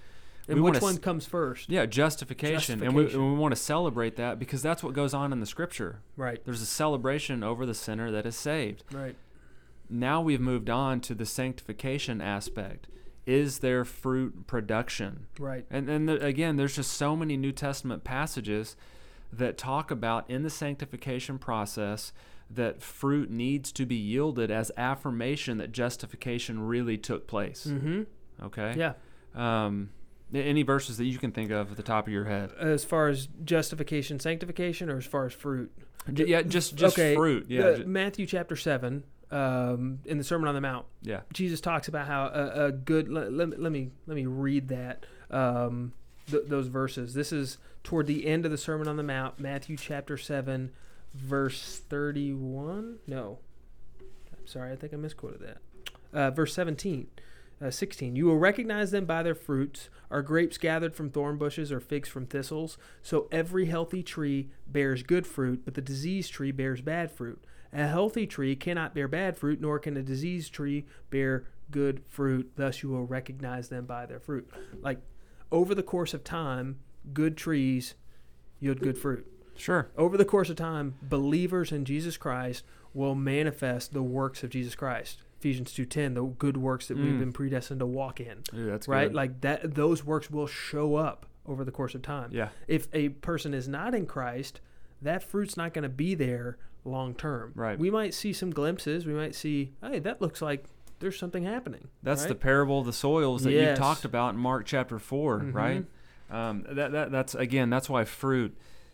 And we which wanna, one comes first? Yeah, justification. And we, and we want to celebrate that because that's what goes on in the Scripture. Right. There's a celebration over the sinner that is saved. Right. Now we've moved on to the sanctification aspect. Is there fruit production? Right. And and the, again, there's just so many New Testament passages that talk about in the sanctification process that fruit needs to be yielded as affirmation that justification really took place. Mm-hmm. Okay? Yeah. Um, any verses that you can think of at the top of your head? As far as justification, sanctification, or as far as fruit? J- yeah, just just okay. fruit. Yeah. Uh, ju- Matthew chapter seven, um, in the Sermon on the Mount, yeah. Jesus talks about how a, a good. Let, let, let me let me read that. Um, th- those verses. This is toward the end of the Sermon on the Mount, Matthew chapter seven, verse thirty-one. No, I'm sorry, I think I misquoted that. Uh, verse seventeen. Uh, sixteen, you will recognize them by their fruits. Are grapes gathered from thorn bushes or figs from thistles? So every healthy tree bears good fruit, but the diseased tree bears bad fruit. A healthy tree cannot bear bad fruit, nor can a diseased tree bear good fruit. Thus you will recognize them by their fruit. Like, over the course of time, good trees yield good fruit. Sure. Over the course of time, believers in Jesus Christ will manifest the works of Jesus Christ. Ephesians two ten, the good works that mm. we've been predestined to walk in. Ooh, that's right? good. Like that, those works will show up over the course of time. Yeah. If a person is not in Christ, that fruit's not going to be there long term. Right. We might see some glimpses. We might see, hey, that looks like there's something happening. That's right? the parable of the soils that yes. you talked about in Mark chapter four, mm-hmm. right? Um, that that that's again, that's why fruit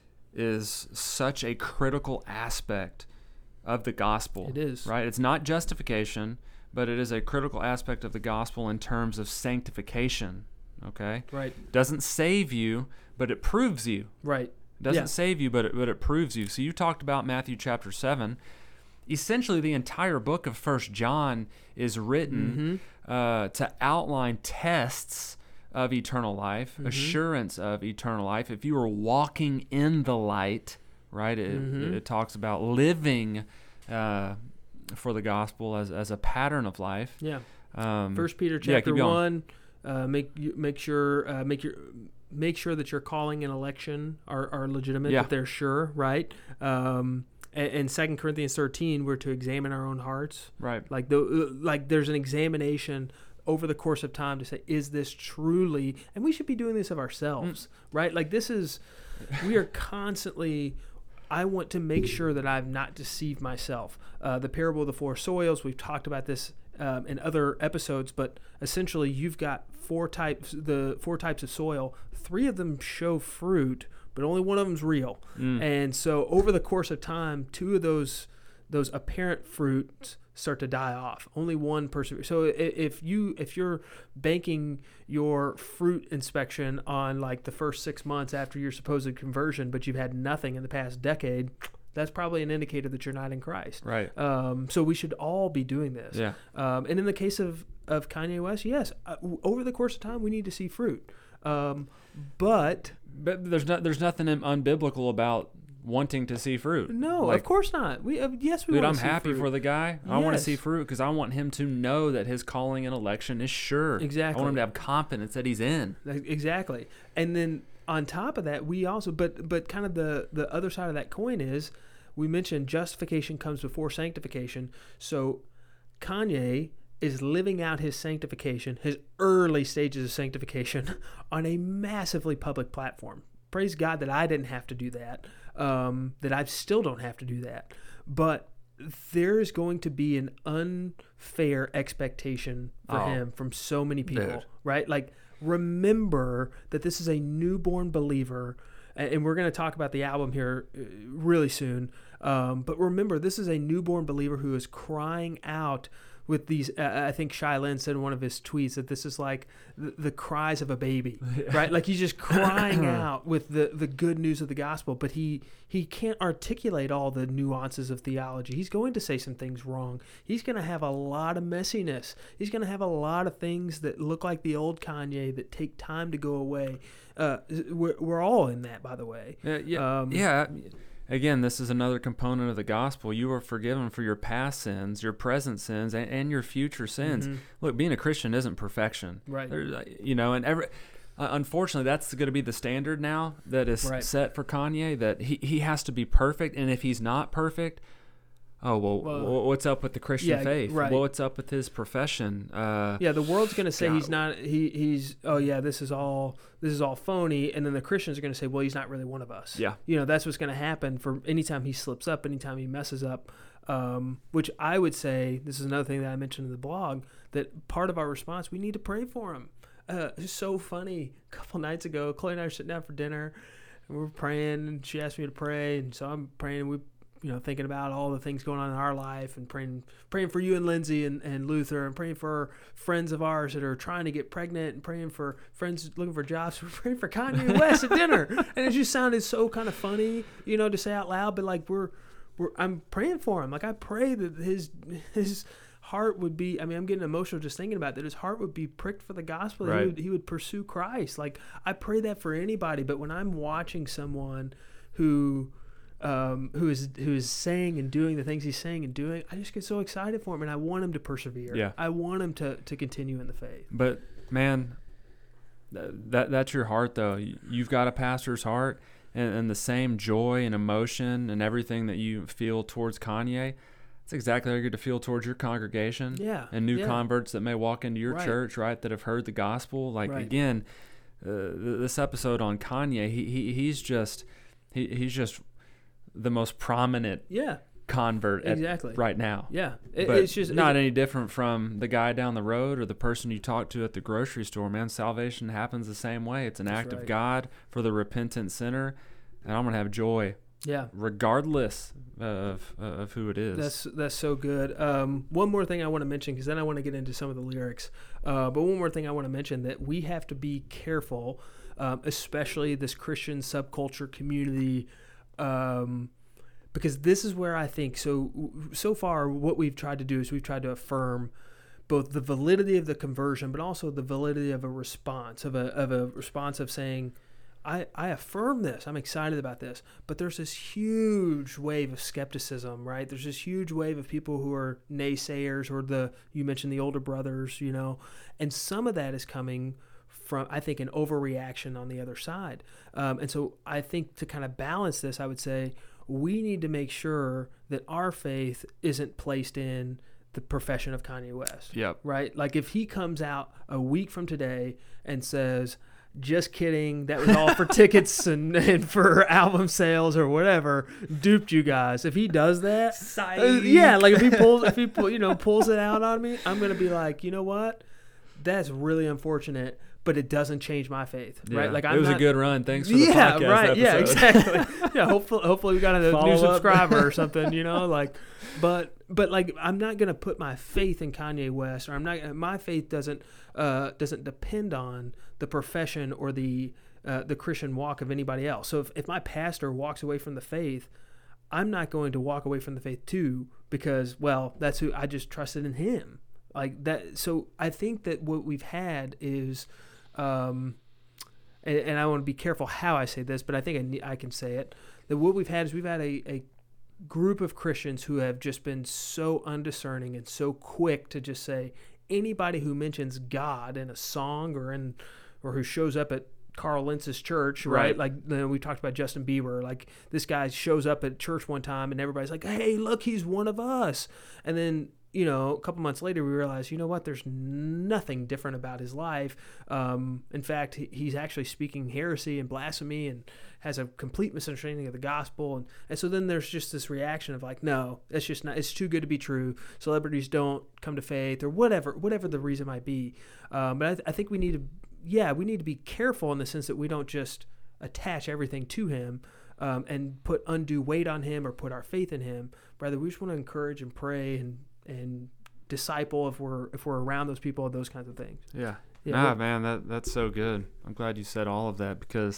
is such a critical aspect of the gospel. It is. Right? It's not justification, but it is a critical aspect of the gospel in terms of sanctification. Okay? Right. Doesn't save you, but it proves you. Right. Doesn't yeah. save you, but it, but it proves you. So you talked about Matthew chapter seven. Essentially, the entire book of First John is written mm-hmm. uh, to outline tests of eternal life, mm-hmm. assurance of eternal life. If you are walking in the light, right, it, mm-hmm. it talks about living uh, for the gospel as, as a pattern of life. Yeah. Um, First Peter chapter yeah, one, uh, make make sure uh, make your make sure that your calling and election are, are legitimate, yeah. that they're sure, right? Um, and, and Second Corinthians thirteen, we're to examine our own hearts, right? Like the like, there's an examination over the course of time to say, is this truly, and we should be doing this of ourselves, mm. right? Like this is, we are constantly, I want to make sure that I've not deceived myself. Uh, the parable of the four soils, we've talked about this um, in other episodes, but essentially you've got four types, the four types of soil. Three of them show fruit, but only one of them's real. Mm. And so over the course of time, two of those those apparent fruits start to die off. Only one person. So if you if you're banking your fruit inspection on like the first six months after your supposed conversion, but you've had nothing in the past decade, that's probably an indicator that you're not in Christ. Right. Um, so we should all be doing this. Yeah. Um, and in the case of of Kanye West, yes, uh, over the course of time we need to see fruit. Um, but but there's not there's nothing unbiblical about wanting to see fruit. No, like, of course not. We uh, yes, we dude, want I'm to see happy fruit. for the guy. Yes. I want to see fruit because I want him to know that his calling and election is sure. Exactly. I want him to have confidence that he's in. Exactly. And then on top of that, we also, but but kind of the the other side of that coin is, we mentioned justification comes before sanctification. So Kanye is living out his sanctification, his early stages of sanctification, on a massively public platform. Praise God that I didn't have to do that, um, that I still don't have to do that. But there is going to be an unfair expectation for oh, him from so many people, dude. right? Like, remember that this is a newborn believer, and we're going to talk about the album here really soon. Um, but remember, this is a newborn believer who is crying out with these, uh, I think Shai Linne said in one of his tweets that this is like the, the cries of a baby, right? Like he's just crying out with the, the good news of the gospel, but he, he can't articulate all the nuances of theology. He's going to say some things wrong. He's going to have a lot of messiness. He's going to have a lot of things that look like the old Kanye that take time to go away. Uh, we're, we're all in that, by the way. Uh, yeah, um, yeah. Again, this is another component of the gospel. You are forgiven for your past sins, your present sins, and, and your future sins. Mm-hmm. Look, being a Christian isn't perfection, right? There's, you know, and every uh, unfortunately, that's going to be the standard now that is Right. set for Kanye, that he, he has to be perfect. And if he's not perfect, oh, well, Well, what's up with the Christian yeah, faith? right. Well, what's up with his profession? Uh, Yeah, the world's going to say God. he's not. He he's. Oh yeah, this is all. This is all phony. And then the Christians are going to say, well, he's not really one of us. Yeah. You know, that's what's going to happen for anytime he slips up, anytime he messes up. Um, which I would say, this is another thing that I mentioned in the blog, that part of our response, we need to pray for him. Uh, it's so funny. A couple nights ago, Chloe and I were sitting down for dinner, and we were praying, and she asked me to pray, and so I'm praying, and we, you know, thinking about all the things going on in our life, and praying, praying for you and Lindsay and, and Luther, and praying for friends of ours that are trying to get pregnant, and praying for friends looking for jobs. We're praying for Kanye West at dinner, and it just sounded so kind of funny, you know, to say out loud, but like we're, we're I'm praying for him. Like I pray that his his heart would be, I mean, I'm getting emotional just thinking about that. His heart would be pricked for the gospel. Right. He would, he would pursue Christ. Like I pray that for anybody. But when I'm watching someone who, um, who is, who is saying and doing the things he's saying and doing, I just get so excited for him, and I want him to persevere. Yeah. I want him to, to continue in the faith. But man, th- that that's your heart though. You- You've got a pastor's heart, and, and the same joy and emotion and everything that you feel towards Kanye, it's exactly how you're going to feel towards your congregation. Yeah. And new yeah. converts that may walk into your Right. church, right, that have heard the gospel. Like Right. again, uh, th- this episode on Kanye, he, he he's just he, he's just the most prominent Yeah. convert at, Exactly. right now. Yeah. It, But it's just not it, any different from the guy down the road or the person you talk to at the grocery store, man. Salvation happens the same way. It's an That's act of right. God for the repentant sinner, and I'm going to have joy yeah. regardless of of who it is. That's that's so good. Um, one more thing I want to mention, because then I want to get into some of the lyrics. Uh, but one more thing I want to mention, that we have to be careful, um, especially this Christian subculture community, um, because this is where I think so. So far, what we've tried to do is we've tried to affirm both the validity of the conversion, but also the validity of a response of a of a response of saying, I, I affirm this. I'm excited about this. But there's this huge wave of skepticism, right? There's this huge wave of people who are naysayers, or the, you mentioned the older brothers, you know, and some of that is coming from, I think, an overreaction on the other side. Um, and so I think to kind of balance this, I would say we need to make sure that our faith isn't placed in the profession of Kanye West. Yep. Right? Like if he comes out a week from today and says, just kidding, that was all for tickets and, and for album sales or whatever, duped you guys. If he does that, uh, yeah, like if he pulls, if he pull, you know, pulls it out on me, I'm gonna be like, you know what, that's really unfortunate, but it doesn't change my faith, Yeah. right? Like I'm it was not, a good run. Thanks for the yeah, podcast right, episode. yeah, exactly. Yeah, hopefully, hopefully we got a Follow new up. subscriber or something, you know, like, but, but like, I'm not gonna put my faith in Kanye West, or I'm not. My faith doesn't, uh, doesn't depend on the profession or the, uh, the Christian walk of anybody else. So if, if my pastor walks away from the faith, I'm not going to walk away from the faith too, because, well, that's who I just trusted in him, like that. So I think that what we've had is, um, and, and I want to be careful how I say this, but I think I, ne- I can say it, that what we've had is we've had a, a group of Christians who have just been so undiscerning and so quick to just say anybody who mentions God in a song or in, or who shows up at Carl Lentz's church, right? Right. Like, you know, we talked about Justin Bieber. Like this guy shows up at church one time and everybody's like, hey, look, he's one of us. And then, you know, a couple months later, we realized, you know what, there's nothing different about his life. Um, in fact, he, he's actually speaking heresy and blasphemy and has a complete misunderstanding of the gospel. And, and so then there's just this reaction of like, no, it's just not, it's too good to be true. Celebrities don't come to faith, or whatever, whatever the reason might be. Um, but I, th- I think we need to, yeah, we need to be careful in the sense that we don't just attach everything to him, um, and put undue weight on him or put our faith in him. Rather, we just want to encourage and pray and, and disciple if we're if we're around those people, those kinds of things. Yeah. Yeah, Nah, well- man, that that's so good. I'm glad you said all of that, because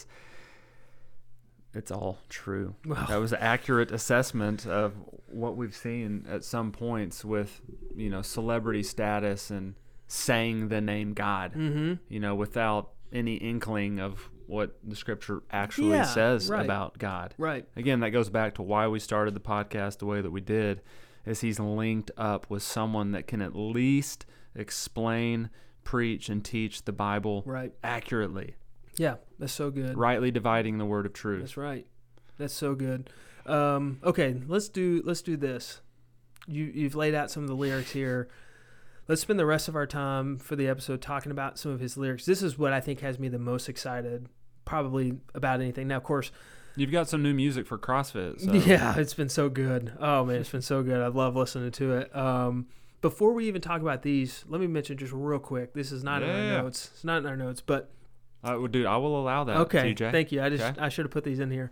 it's all true. Well- That was an accurate assessment of what we've seen at some points with, you know, celebrity status and saying the name God, Mm-hmm. you know, without any inkling of what the scripture actually Yeah, says right. about God. Right. Again, that goes back to why we started the podcast the way that we did, is he's linked up with someone that can at least explain, preach, and teach the Bible Right. accurately. Yeah, that's so good. Rightly dividing the word of truth. That's right. That's so good. Um, okay, let's do let's do this. You you've laid out some of the lyrics here. Let's spend the rest of our time for the episode talking about some of his lyrics. This is what I think has me the most excited, probably about anything. Now, of course, you've got some new music for CrossFit. So. Yeah, it's been so good. Oh man, it's been so good. I love listening to it. Um, before we even talk about these, let me mention just real quick. This is not yeah. in our notes. It's not in our notes, but uh, well, dude, I will allow that. Okay, T J. Thank you. I just okay. I should have put these in here.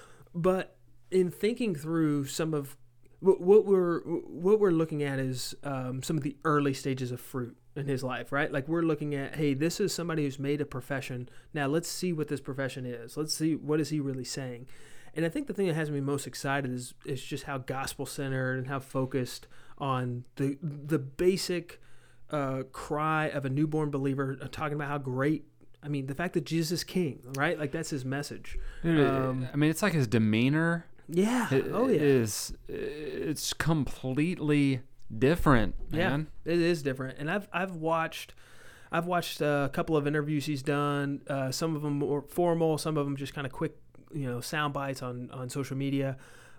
But in thinking through some of what we're what we're looking at is um, some of the early stages of fruit in his life, right? Like we're looking at, hey, this is somebody who's made a profession. Now let's see what this profession is. Let's see what is he really saying. And I think the thing that has me most excited is is just how gospel centered and how focused on the the basic uh, cry of a newborn believer, uh, talking about how great. I mean, the fact that Jesus is King, right? Like that's his message. Dude, um, I mean, it's like his demeanor. Yeah. It, oh yeah. Is it's completely different, man. Yeah, it is different. And I've I've watched I've watched a couple of interviews he's done. Uh, some of them more formal, some of them just kind of quick, you know, sound bites on on social media.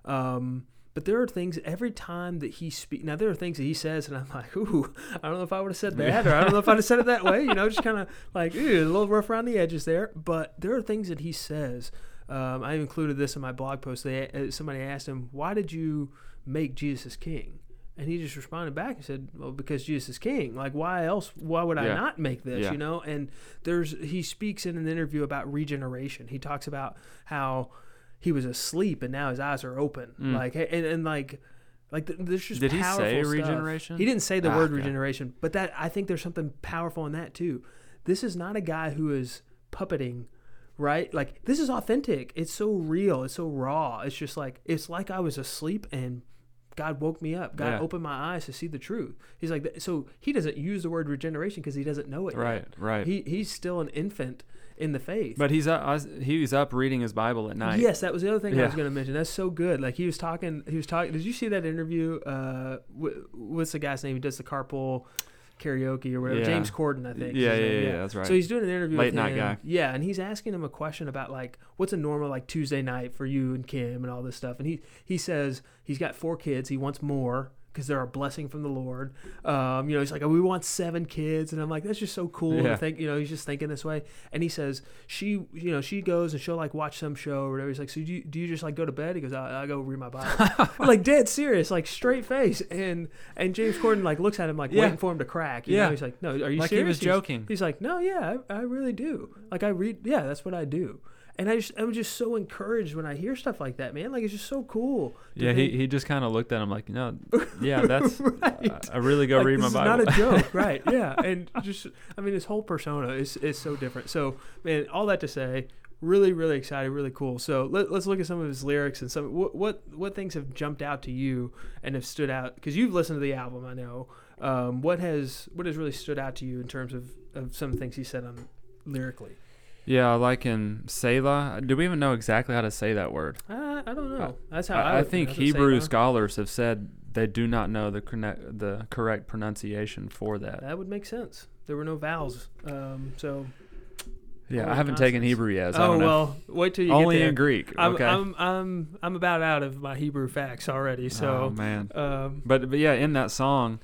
Um, but there are things every time that he speaks. Now there are things that he says, and I'm like, ooh, I don't know if I would have said that, or I don't know if I'd have said it that way. You know, just kind of like, ooh, a little rough around the edges there. But there are things that he says. Um, I included this in my blog post. They, uh, somebody asked him, why did you make Jesus King? And he just responded back and said, well, because Jesus is King. Like, why else? Why would I yeah. not make this, yeah. you know? And there's he speaks in an interview about regeneration. He talks about how he was asleep and now his eyes are open. Mm. Like, and, and like, like there's just Did he powerful say stuff. regeneration? He didn't say the ah, word okay. regeneration, but that I think there's something powerful in that too. This is not a guy who is puppeting, right? Like this is authentic. It's so real. It's so raw. It's just like, it's like I was asleep and God woke me up. God yeah. opened my eyes to see the truth. He's like, so he doesn't use the word regeneration because he doesn't know it right, yet. Right, He He's still an infant in the faith. But he's up, he was up reading his Bible at night. Yes, that was the other thing yeah. I was going to mention. That's so good. Like he was talking, he was talking, did you see that interview? Uh, what's the guy's name? He does the carpool karaoke or whatever. Yeah. James Corden, I think. Yeah, yeah, yeah, yeah, that's right. So he's doing an interview Late with night him. guy. Yeah, and he's asking him a question about like what's a normal like Tuesday night for you and Kim and all this stuff. And he he says he's got four kids. He wants more because they're a blessing from the Lord. Um, you know, he's like, oh, we want seven kids, and I'm like, that's just so cool yeah. to think. You know, he's just thinking this way. And he says she, you know, she goes and she'll like watch some show or whatever. He's like, so do you, do you just like go to bed? He goes, I, I go read my Bible. Like dead serious, like straight face. And and James Corden like looks at him like yeah. waiting for him to crack. You yeah, know? He's like, no, are you like serious? He was he's, joking. He's like, no, yeah, I, I really do. Like I read, yeah, that's what I do. And I just, I'm just so encouraged when I hear stuff like that, man. Like it's just so cool. Yeah, think, he, he just kind of looked at him like, no, yeah, that's. right. I, I really go like, read my this Bible. It's not a joke, right? Yeah, and just, I mean, his whole persona is is so different. So, man, all that to say, really, really excited, really cool. So let, let's look at some of his lyrics and some what what what things have jumped out to you and have stood out because you've listened to the album, I know. Um, what has what has really stood out to you in terms of of some things he said on lyrically? Yeah, like in Selah. Do we even know exactly how to say that word? Uh, I don't know. That's how I, I, I would think pronounce it, Hebrew Selah. scholars have said they do not know the correct, the correct pronunciation for that. That would make sense. There were no vowels, um, so. Yeah, Or I haven't nonsense. taken Hebrew yet. So oh I don't know. well, wait till you Only get there. in Greek. I'm, Okay. I'm I'm I'm about out of my Hebrew facts already. So. oh man. Um, But but yeah, in that song,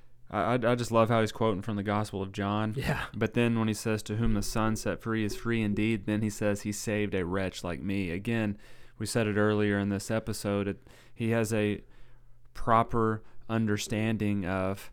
I I just love how he's quoting from the Gospel of John. yeah. But then when he says, "To whom the Son set free is free indeed," then he says, "He saved a wretch like me." Again, we said it earlier in this episode. It, he has a proper understanding of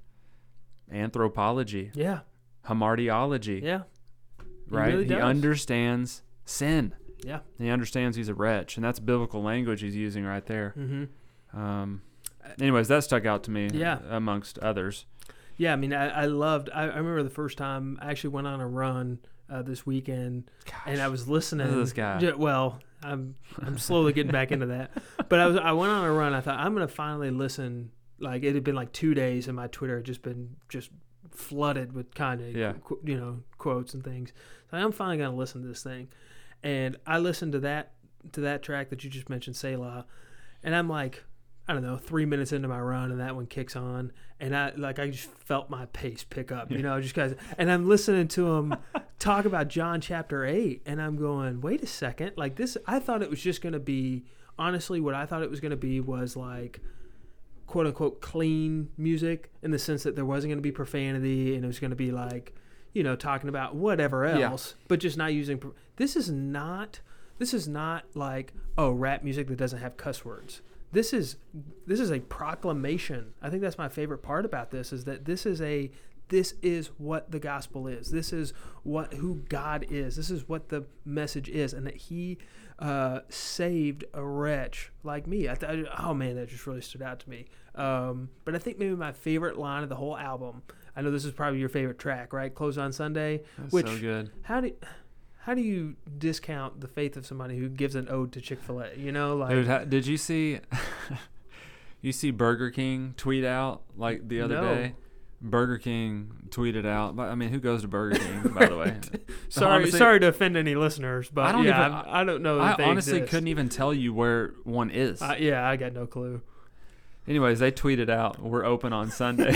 anthropology, Yeah. hamartiology. Yeah. He Right? really He does. understands sin. Yeah. He understands he's a wretch, and that's biblical language he's using right there. Mm-hmm. Um, anyways, that stuck out to me. Yeah. Amongst others. Yeah. I mean, I, I loved. I, I remember the first time I actually went on a run uh, this weekend, Gosh, and I was listening. look at this guy. Yeah, well, I'm I'm slowly getting back into that, but I was I went on a run. I thought I'm gonna finally listen. Like it had been like two days, and my Twitter had just been just flooded with Kanye, Yeah. qu- you know, quotes and things. So I'm finally gonna listen to this thing, and I listened to that to that track that you just mentioned, Selah, and I'm like, I don't know, three minutes into my run, and that one kicks on, and I like I just felt my pace pick up, you know, just guys, and I'm listening to him talk about John chapter eight, and I'm going, wait a second, like this, I thought it was just going to be, honestly, what I thought it was going to be was like, quote unquote, clean music, in the sense that there wasn't going to be profanity, and it was going to be like, you know, talking about whatever else, yeah. but just not using. This is not. This is not like, oh, rap music that doesn't have cuss words. This is this is a proclamation. I think that's my favorite part about this, is that this is a this is what the gospel is. This is what who God is. This is what the message is, and that He uh, saved a wretch like me. I th- oh man, that just really stood out to me. Um, but I think maybe my favorite line of the whole album. I know this is probably your favorite track, right? Close on Sunday. That's which, so good. How do How do you discount the faith of somebody who gives an ode to Chick-fil-A? You know, like, dude, ha- did you see? You see Burger King tweet out like the other no. day? Burger King tweeted out. I mean, who goes to Burger King, by the way? sorry, honestly, sorry to offend any listeners, but I don't yeah, even, I, I don't know. I That they honestly exist. couldn't even tell you where one is. Uh, yeah, I got no clue. Anyways, they tweeted out, "We're open on Sunday."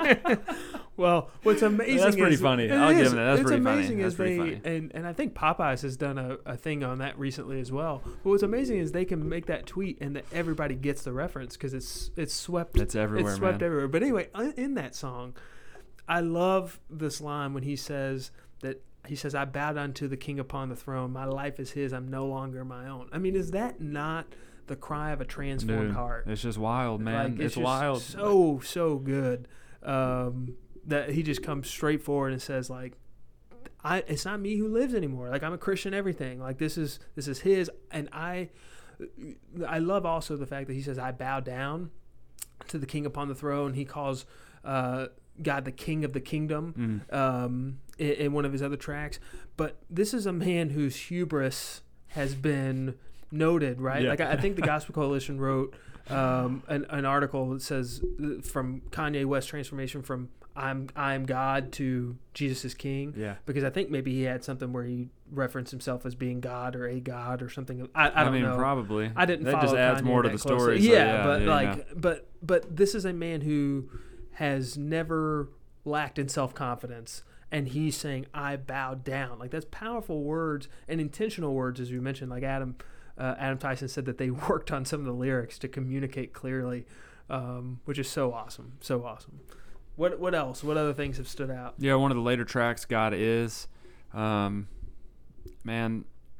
Well, what's amazing That's pretty is, funny. It I'll is, give them that. That's it's pretty amazing funny. is That's they pretty funny. and and I think Popeyes has done a, a thing on that recently as well. But what's amazing is they can make that tweet and that everybody gets the reference, because it's it's swept. It's everywhere, It's swept man. everywhere. But anyway, in that song, I love this line when he says that he says, "I bowed unto the King upon the throne. My life is His. I'm no longer my own." I mean, is that not the cry of a transformed Dude, heart? it's just wild, man. Like, it's it's just wild. So so good. Um, that he just comes straight forward and says, like, I it's not me who lives anymore. Like, I'm a Christian, everything. Like, this is this is His. And I I love also the fact that he says, "I bow down to the King upon the throne." He calls uh, God the King of the kingdom Mm. um, in, in one of his other tracks. But this is a man whose hubris has been noted, right? Yeah. Like, I, I think the Gospel Coalition wrote um, an, an article that says uh, from Kanye West transformation from I'm I'm God to Jesus is King. Yeah. Because I think maybe he had something where he referenced himself as being God or a God or something. I, I I, don't mean, know. probably. I didn't That follow just adds Kanye more to that the story. closely. so yeah, yeah, but yeah, like, yeah. but but this is a man who has never lacked in self-confidence, and he's saying, "I bow down." Like, that's powerful words and intentional words, as we mentioned. Like Adam, uh, Adam Tyson said that they worked on some of the lyrics to communicate clearly, um, which is so awesome, so awesome. What what else? What other things have stood out? Yeah, one of the later tracks, God Is. Um, man,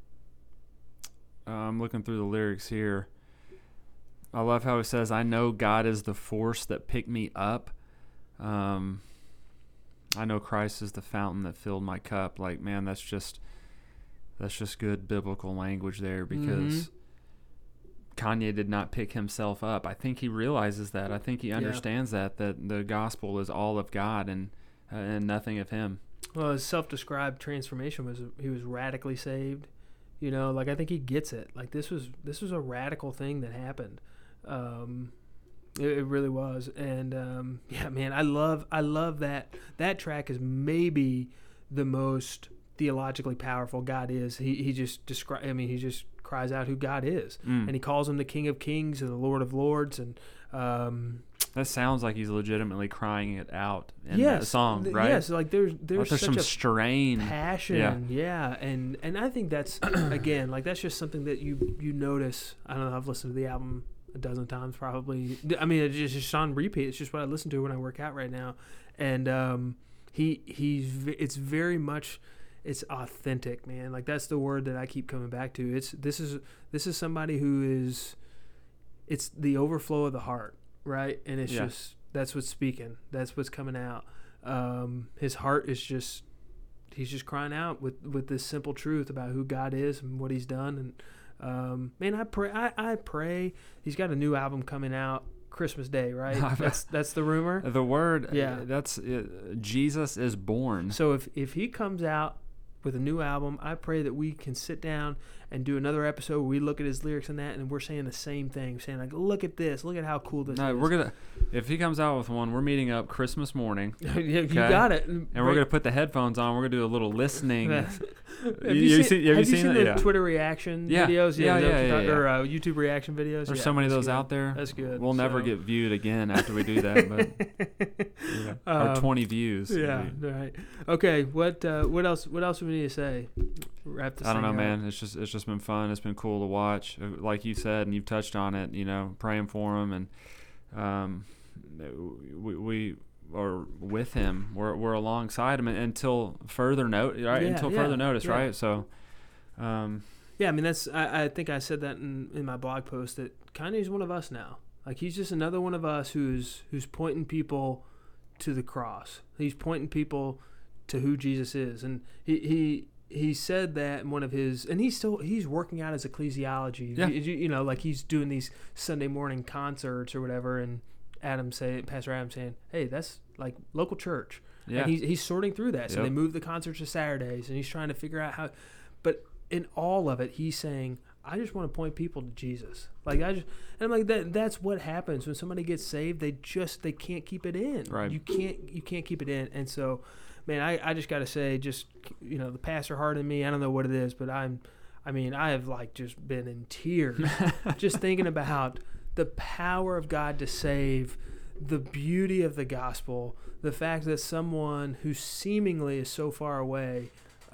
uh, I'm looking through the lyrics here. I love how it says, "I know God is the force that picked me up. Um, I know Christ is the fountain that filled my cup." Like, man, that's just that's just good biblical language there, because mm-hmm. Kanye did not pick himself up. I think he realizes that. I think he understands yeah. that that the gospel is all of God and uh, and nothing of him. Well, his self-described transformation was he was radically saved. You know, like, I think he gets it. Like, this was this was a radical thing that happened. Um, it, it really was. And um, yeah, man, I love I love that that track is maybe the most theologically powerful God is. He he just descri- I mean, he just cries out who God is, Mm. and he calls him the King of Kings and the Lord of Lords, and um, that sounds like he's legitimately crying it out in yes, the song, right? Yes, like there's there's, like there's such some a strain, passion, yeah. yeah, and and I think that's again, like, that's just something that you you notice. I don't know. I've listened to the album a dozen times, probably. I mean, it's just, it's just on repeat. It's just what I listen to when I work out right now, and um, he he's it's very much. It's authentic, man. Like, that's the word that I keep coming back to. It's this is this is somebody who is, it's the overflow of the heart, right? And it's yeah. just, that's what's speaking. That's what's coming out. Um, his heart is just, he's just crying out with, with this simple truth about who God is and what He's done. And um, man, I pray. I, I pray. He's got a new album coming out Christmas Day, right? that's that's the rumor. The word, yeah. That's uh, Jesus is born. So if if he comes out with a new album, I pray that we can sit down and do another episode where we look at his lyrics and that, and we're saying the same thing, saying like, look at this, look at how cool this no, is. we're gonna. If he comes out with one, we're meeting up Christmas morning. you okay? got it. And we're gonna put the headphones on. We're gonna do a little listening. have you, you seen, seen, have have you seen, seen that? the Yeah. Twitter reaction Yeah. videos? Yeah, is that yeah, what you're yeah, talking- yeah. Or uh, YouTube reaction videos? There's yeah, so many of that's those good. out there. That's good. We'll never So- get viewed again after we do that, but yeah. Um, or twenty views. Yeah, right. Okay, what uh, what else? What else do we need to say? Wrap this I don't know, thing up. man. It's just it's just been fun. It's been cool to watch. Like you said, and you've touched on it. You know, praying for him, and um, we we are with him. We're we're alongside him until further note, right? Yeah, until yeah, further notice, yeah. right? So, um, Yeah, I mean that's. I, I think I said that in, in my blog post that Kanye's one of us now. Like he's just another one of us who's who's pointing people to the cross. He's pointing people to who Jesus is, and he he he said that in one of his, and he's still he's working out his ecclesiology. Yeah. You, you know, like he's doing these Sunday morning concerts or whatever, and Adam say Pastor Adam saying, "Hey, that's like local church." yeah, And he's he's sorting through that. So Yep. they moved the concerts to Saturdays, and he's trying to figure out how. But in all of it, he's saying, "I just want to point people to Jesus." Like I just, and I'm like that. That's what happens when somebody gets saved. They just they can't keep it in. Right. You can't you can't keep it in. And so, man, I, I just got to say, just you know, the pastor heart in me. I don't know what it is, but I'm, I mean, I have like just been in tears just thinking about the power of God to save, the beauty of the gospel, the fact that someone who seemingly is so far away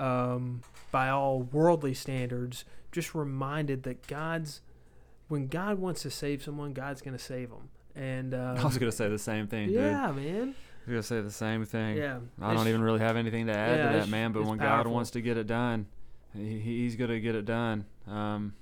um, by all worldly standards, just reminded that God's, when God wants to save someone, God's going to save them. And um, I was gonna say the same thing, dude. yeah, man. I was gonna say the same thing. Yeah. I don't It's- even really have anything to add Yeah, to that, it's- man. But it's when powerful. God wants to get it done, he, he's gonna get it done. Um,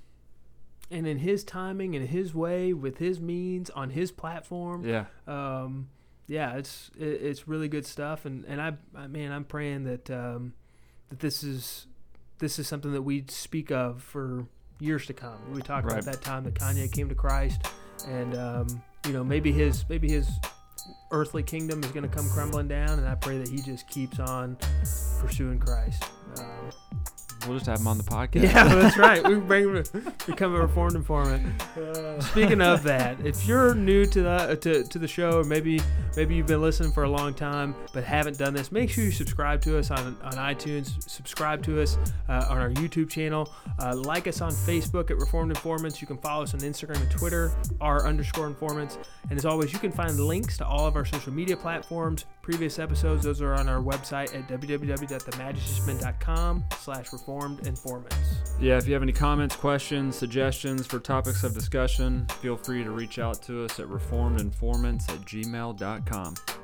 And in His timing, in His way, with His means, on His platform. yeah, um, yeah, it's it, it's really good stuff, and and I, I man, I'm praying that um, that this is this is something that we speak of for years to come. We talk Right. about that time that Kanye came to Christ, and um, you know maybe his maybe his earthly kingdom is going to come crumbling down, and I pray that he just keeps on pursuing Christ. Um, we'll just have him on the podcast. yeah, that's right. We bring become a reformed informant. Uh, speaking of that, if you're new to the to, to the show, or maybe maybe you've been listening for a long time but haven't done this, make sure you subscribe to us on on iTunes. Subscribe to us uh, on our YouTube channel. Uh, like us on Facebook at Reformed Informants. You can follow us on Instagram and Twitter, r underscore informants. And as always, you can find links to all of our social media platforms. Previous episodes, those are on our website at w w w dot the majestismen dot com slash reformed informants. Yeah, if you have any comments, questions, suggestions for topics of discussion, feel free to reach out to us at reformed informants at gmail dot com.